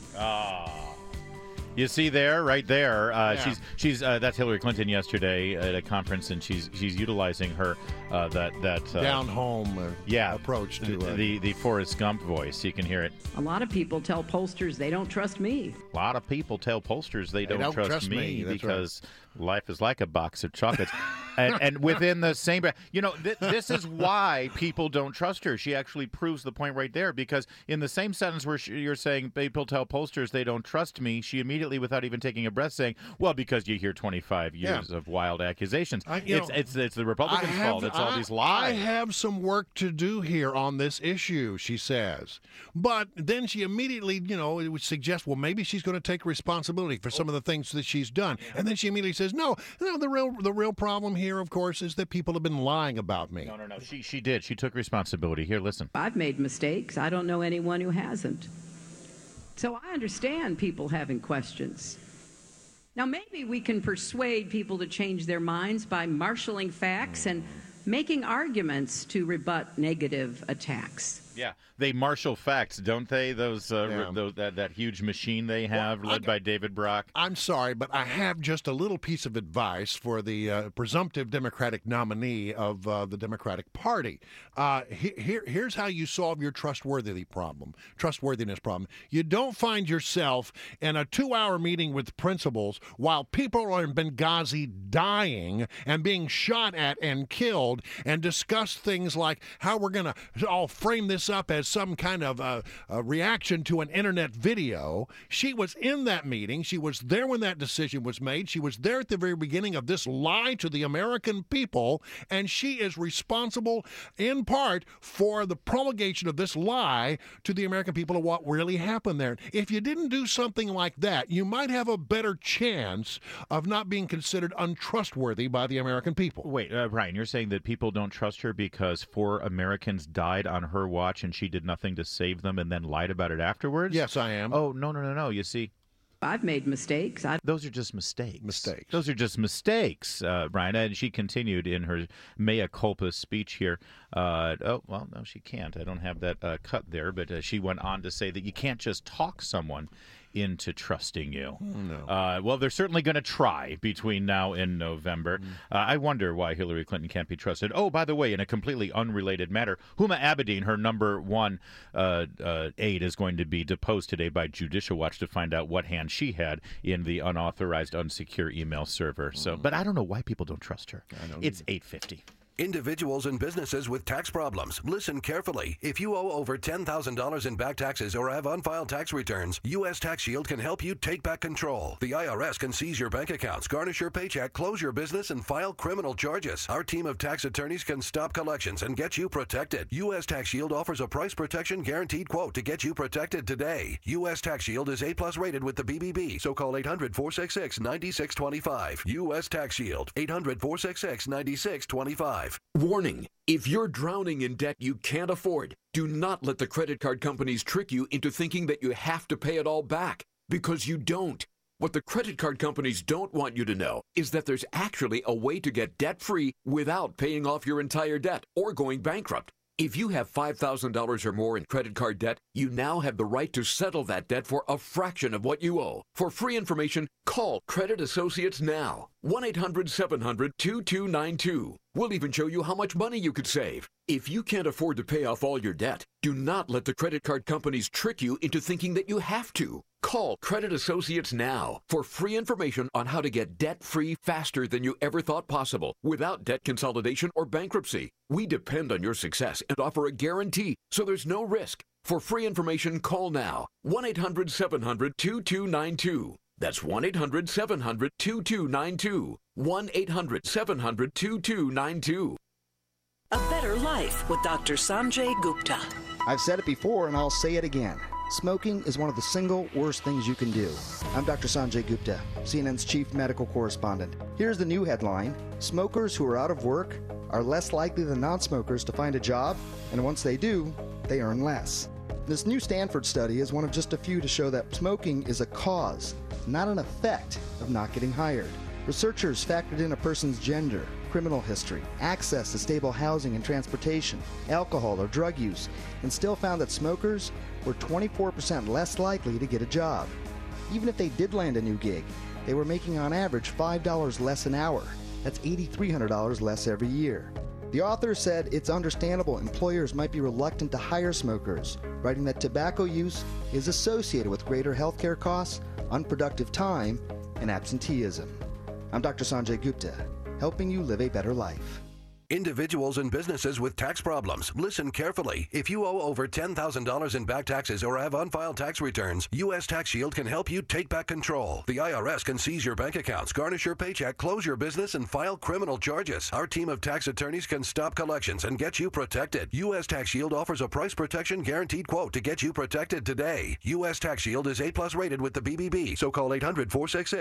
You see there, right there, she's that's Hillary Clinton yesterday at a conference, and she's utilizing her that down home approach to the Forrest Gump voice. You can hear it. A lot of people tell pollsters they don't trust me. A lot of people tell pollsters they don't trust me because life is like a box of chocolates. and within the same, this is why people don't trust her. She actually proves the point right there, because in the same sentence where you're saying people tell pollsters they don't trust me, she immediately, without even taking a breath, saying, well, because you hear 25 years of wild accusations. It's the Republicans' fault. It's all these lies. I have some work to do here on this issue, she says. But then she immediately, it would suggest, well, maybe she's going to take responsibility for some of the things that she's done. And then she immediately says, no, the real problem here, of course, is that people have been lying about me. No. She did. She took responsibility. Here, listen. I've made mistakes. I don't know anyone who hasn't. So I understand people having questions. Now, maybe we can persuade people to change their minds by marshaling facts and making arguments to rebut negative attacks. Yeah, they marshal facts, don't they? Those that huge machine they have, led by David Brock. I'm sorry, but I have just a little piece of advice for the presumptive Democratic nominee of the Democratic Party. Here's how you solve your trustworthiness problem. You don't find yourself in a 2-hour meeting with principals while people are in Benghazi dying and being shot at and killed, and discuss things like how we're going to all frame this up as some kind of a reaction to an internet video. She was in that meeting. She was there when that decision was made. She was there at the very beginning of this lie to the American people, and she is responsible in part for the promulgation of this lie to the American people of what really happened there. If you didn't do something like that, you might have a better chance of not being considered untrustworthy by the American people. Wait, Brian, you're saying that people don't trust her because 4 Americans died on her watch and she did nothing to save them and then lied about it afterwards? Yes, I am. Oh, no. You see, I've made mistakes. Those are just mistakes. Those are just mistakes, Brian. And she continued in her mea culpa speech here. No, she can't. I don't have that cut there. But she went on to say that you can't just talk someone into trusting you. No. Well, they're certainly going to try between now and November. I wonder why Hillary Clinton can't be trusted. Oh, by the way, in a completely unrelated matter, Huma Abedin, her number one aide, is going to be deposed today by Judicial Watch to find out what hand she had in the unauthorized, unsecure email server. So, but I don't know why people don't trust her. It's 8:50. Individuals and businesses with tax problems, listen carefully. If you owe over $10,000 in back taxes or have unfiled tax returns, U.S. Tax Shield can help you take back control. The IRS can seize your bank accots, garnish your paycheck, close your business, and file criminal charges. Our team of tax attorneys can stop collections and get you protected. U.S. Tax Shield offers a price protection guaranteed quote to get you protected today. U.S. Tax Shield is A+ rated with the BBB, so call 800-466-9625. U.S. Tax Shield, 800-466-9625. Warning, if you're drowning in debt you can't afford, do not let the credit card companies trick you into thinking that you have to pay it all back, because you don't. What the credit card companies don't want you to know is that there's actually a way to get debt-free without paying off your entire debt or going bankrupt. If you have $5,000 or more in credit card debt, you now have the right to settle that debt for a fraction of what you owe. For free information, call Credit Associates now. 1-800-700-2292. We'll even show you how much money you could save. If you can't afford to pay off all your debt, do not let the credit card companies trick you into thinking that you have to. Call Credit Associates now for free information on how to get debt-free faster than you ever thought possible without debt consolidation or bankruptcy. We depend on your success and offer a guarantee, so there's no risk. For free information, call now. 1-800-700-2292. That's 1-800-700-2292. 1-800-700-2292. A Better Life with Dr. Sanjay Gupta. I've said it before and I'll say it again. Smoking is one of the single worst things you can do. I'm Dr. Sanjay Gupta, CNN's chief medical correspondent. Here's the new headline. Smokers who are out of work are less likely than non-smokers to find a job, and once they do, they earn less. This new Stanford study is one of just a few to show that smoking is a cause, not an effect of not getting hired. Researchers factored in a person's gender, criminal history, access to stable housing and transportation, alcohol or drug use, and still found that smokers were 24% less likely to get a job. Even if they did land a new gig, they were making on average $5 less an hour. That's $8,300 less every year. The author said it's understandable employers might be reluctant to hire smokers, writing that tobacco use is associated with greater healthcare costs, unproductive time, and absenteeism. I'm Dr. Sanjay Gupta, helping you live a better life. Individuals and businesses with tax problems, listen carefully. If you owe over $10,000 in back taxes or have unfiled tax returns, U.S. Tax Shield can help you take back control. The IRS can seize your bank accounts, garnish your paycheck, close your business, and file criminal charges. Our team of tax attorneys can stop collections and get you protected. U.S. Tax Shield offers a price protection guaranteed quote to get you protected today. U.S. Tax Shield is A+ rated with the BBB, so call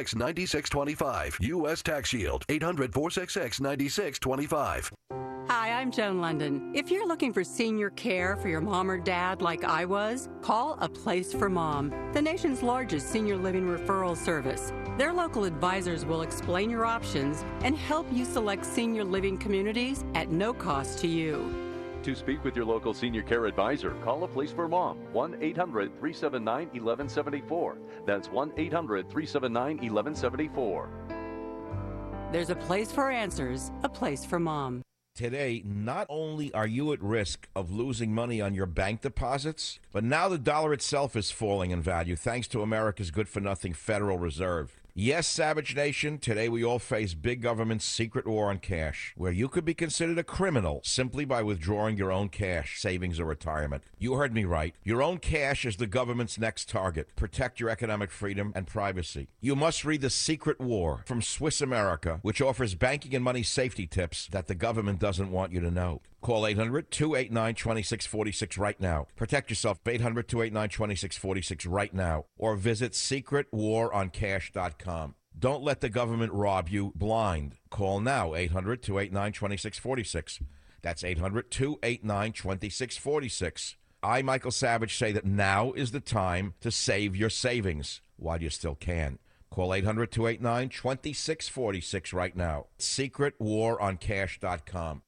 800-466-9625. U.S. Tax Shield, 800-466-9625. Hi, I'm Joan London. If you're looking for senior care for your mom or dad like I was, call A Place for Mom, the nation's largest senior living referral service. Their local advisors will explain your options and help you select senior living communities at no cost to you. To speak with your local senior care advisor, call A Place for Mom, 1-800-379-1174. That's 1-800-379-1174. There's a place for answers, a place for mom. Today, not only are you at risk of losing money on your bank deposits, but now the dollar itself is falling in value thanks to America's good-for-nothing Federal Reserve. Yes, Savage Nation, today we all face big government's secret war on cash, where you could be considered a criminal simply by withdrawing your own cash, savings, or retirement. You heard me right. Your own cash is the government's next target. Protect your economic freedom and privacy. You must read The Secret War from Swiss America, which offers banking and money safety tips that the government doesn't want you to know. Call 800-289-2646 right now. Protect yourself, 800-289-2646 right now. Or visit secretwaroncash.com. Don't let the government rob you blind. Call now, 800-289-2646. That's 800-289-2646. I, Michael Savage, say that now is the time to save your savings while you still can. Call 800-289-2646 right now. secretwaroncash.com.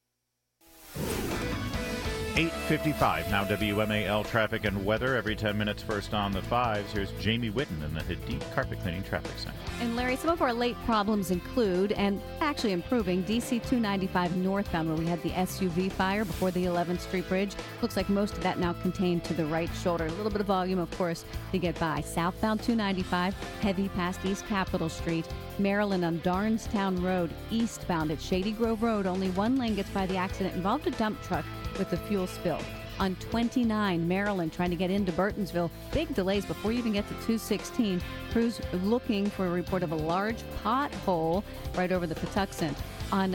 8:55 now. WMAL traffic and weather every 10 minutes. First on the fives. Here's Jamie Whitten in the Hadid Carpet Cleaning Traffic Center. And Larry, some of our late problems include, and actually improving, DC 295 northbound, where we had the SUV fire before the 11th Street Bridge. Looks like most of that now contained to the right shoulder. A little bit of volume, of course, to get by. Southbound 295, heavy past East Capitol Street. Maryland on Darnestown Road, eastbound at Shady Grove Road. Only one lane gets by. The accident involved a dump truck with a fuel spill. On 29, Maryland, trying to get into Burtonsville. Big delays before you even get to 216. Crews looking for a report of a large pothole right over the Patuxent. On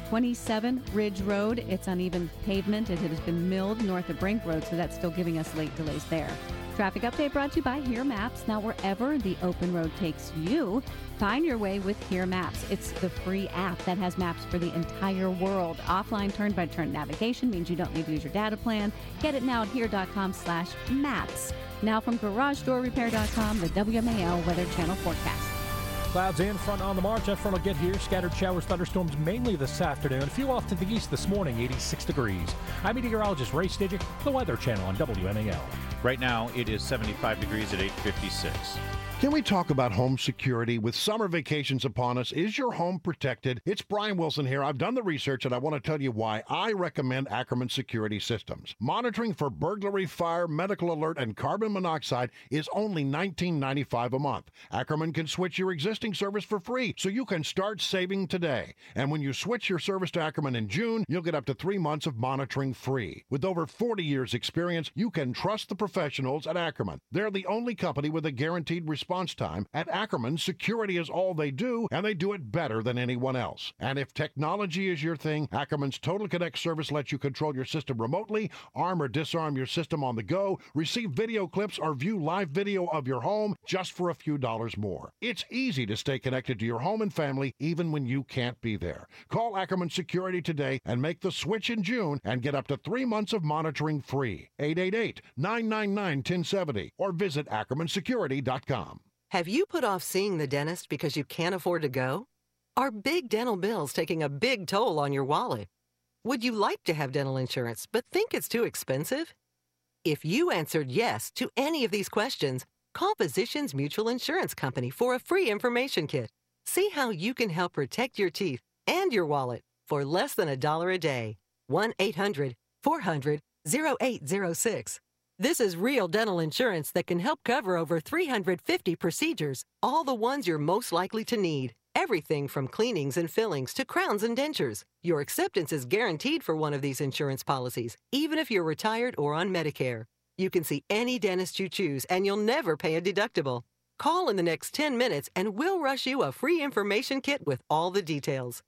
27 Ridge Road, it's uneven pavement. It has been milled north of Brink Road, so that's still giving us late delays there. Traffic update brought to you by Here Maps. Now, wherever the open road takes you, find your way with Here Maps. It's the free app that has maps for the entire world. Offline turn-by-turn navigation means you don't need to use your data plan. Get it now at here.com/maps. Now from GarageDoorRepair.com, the WMAL Weather Channel forecast. Clouds in front on the march. That front will get here. Scattered showers, thunderstorms mainly this afternoon. A few off to the east this morning, 86 degrees. I'm meteorologist Ray Stidgick, the Weather Channel on WMAL. Right now, it is 75 degrees at 8:56. Can we talk about home security? With summer vacations upon us, is your home protected? It's Brian Wilson here. I've done the research, and I want to tell you why I recommend Ackerman Security Systems. Monitoring for burglary, fire, medical alert, and carbon monoxide is only $19.95 a month. Ackerman can switch your existing service for free, so you can start saving today. And when you switch your service to Ackerman in June, you'll get up to 3 months of monitoring free. With over 40 years' experience, you can trust the professionals at Ackerman. They're the only company with a guaranteed response time. At Ackerman, security is all they do, and they do it better than anyone else. And if technology is your thing, Ackerman's Total Connect service lets you control your system remotely, arm or disarm your system on the go, receive video clips, or view live video of your home just for a few dollars more. It's easy to stay connected to your home and family even when you can't be there. Call Ackerman Security today and make the switch in June and get up to 3 months of monitoring free. 888-999-1070 or visit AckermanSecurity.com. Have you put off seeing the dentist because you can't afford to go? Are big dental bills taking a big toll on your wallet? Would you like to have dental insurance but think it's too expensive? If you answered yes to any of these questions, call Physicians Mutual Insurance Company for a free information kit. See how you can help protect your teeth and your wallet for less than $1 a day. 1-800-400-0806. This is real dental insurance that can help cover over 350 procedures, all the ones you're most likely to need. Everything from cleanings and fillings to crowns and dentures. Your acceptance is guaranteed for one of these insurance policies, even if you're retired or on Medicare. You can see any dentist you choose, and you'll never pay a deductible. Call in the next 10 minutes, and we'll rush you a free information kit with all the details.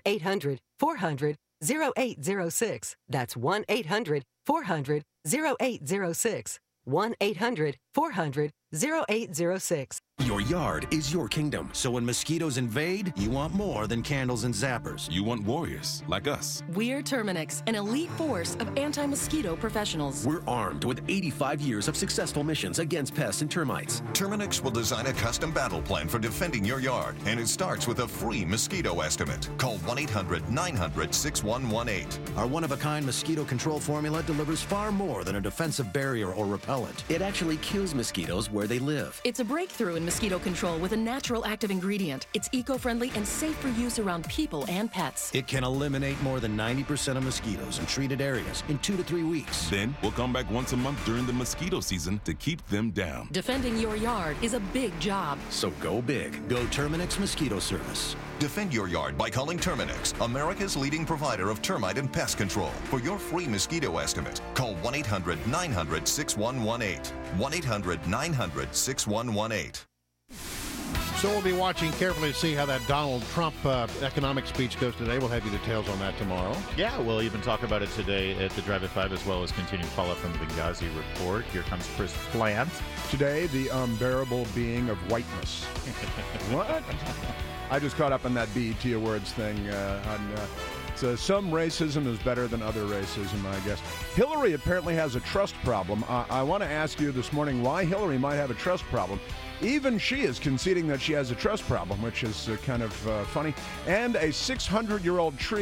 1-800-400-0806. That's 1-800-400-0806. 1-800-400-0806. 0806. Your yard is your kingdom, so when mosquitoes invade, you want more than candles and zappers. You want warriors like us. We're Terminix, an elite force of anti-mosquito professionals. We're armed with 85 years of successful missions against pests and termites. Terminix will design a custom battle plan for defending your yard, and it starts with a free mosquito estimate. Call 1-800-900-6118. Our one-of-a-kind mosquito control formula delivers far more than a defensive barrier or repellent. It actually kills mosquitoes where they live. It's a breakthrough in mosquito control with a natural active ingredient. It's eco-friendly and safe for use around people and pets. It can eliminate more than 90% of mosquitoes in treated areas in 2 to 3 weeks. Then we'll come back once a month during the mosquito season to keep them down. Defending your yard is a big job. So go big. Go Terminix Mosquito Service. Defend your yard by calling Terminix, America's leading provider of termite and pest control. For your free mosquito estimate, call 1-800-900-6118. 1-800-900-6118. So we'll be watching carefully to see how that Donald Trump economic speech goes today. We'll have you details on that tomorrow. Yeah, we'll even talk about it today at the Drive at 5, as well as continuing follow-up from the Benghazi report. Here comes Chris Plant. Today, the unbearable being of whiteness. What? I just caught up on that BET Awards thing. So some racism is better than other racism, I guess. Hillary apparently has a trust problem. I want to ask you this morning why Hillary might have a trust problem. Even she is conceding that she has a trust problem, which is kind of funny. And a 600-year-old tree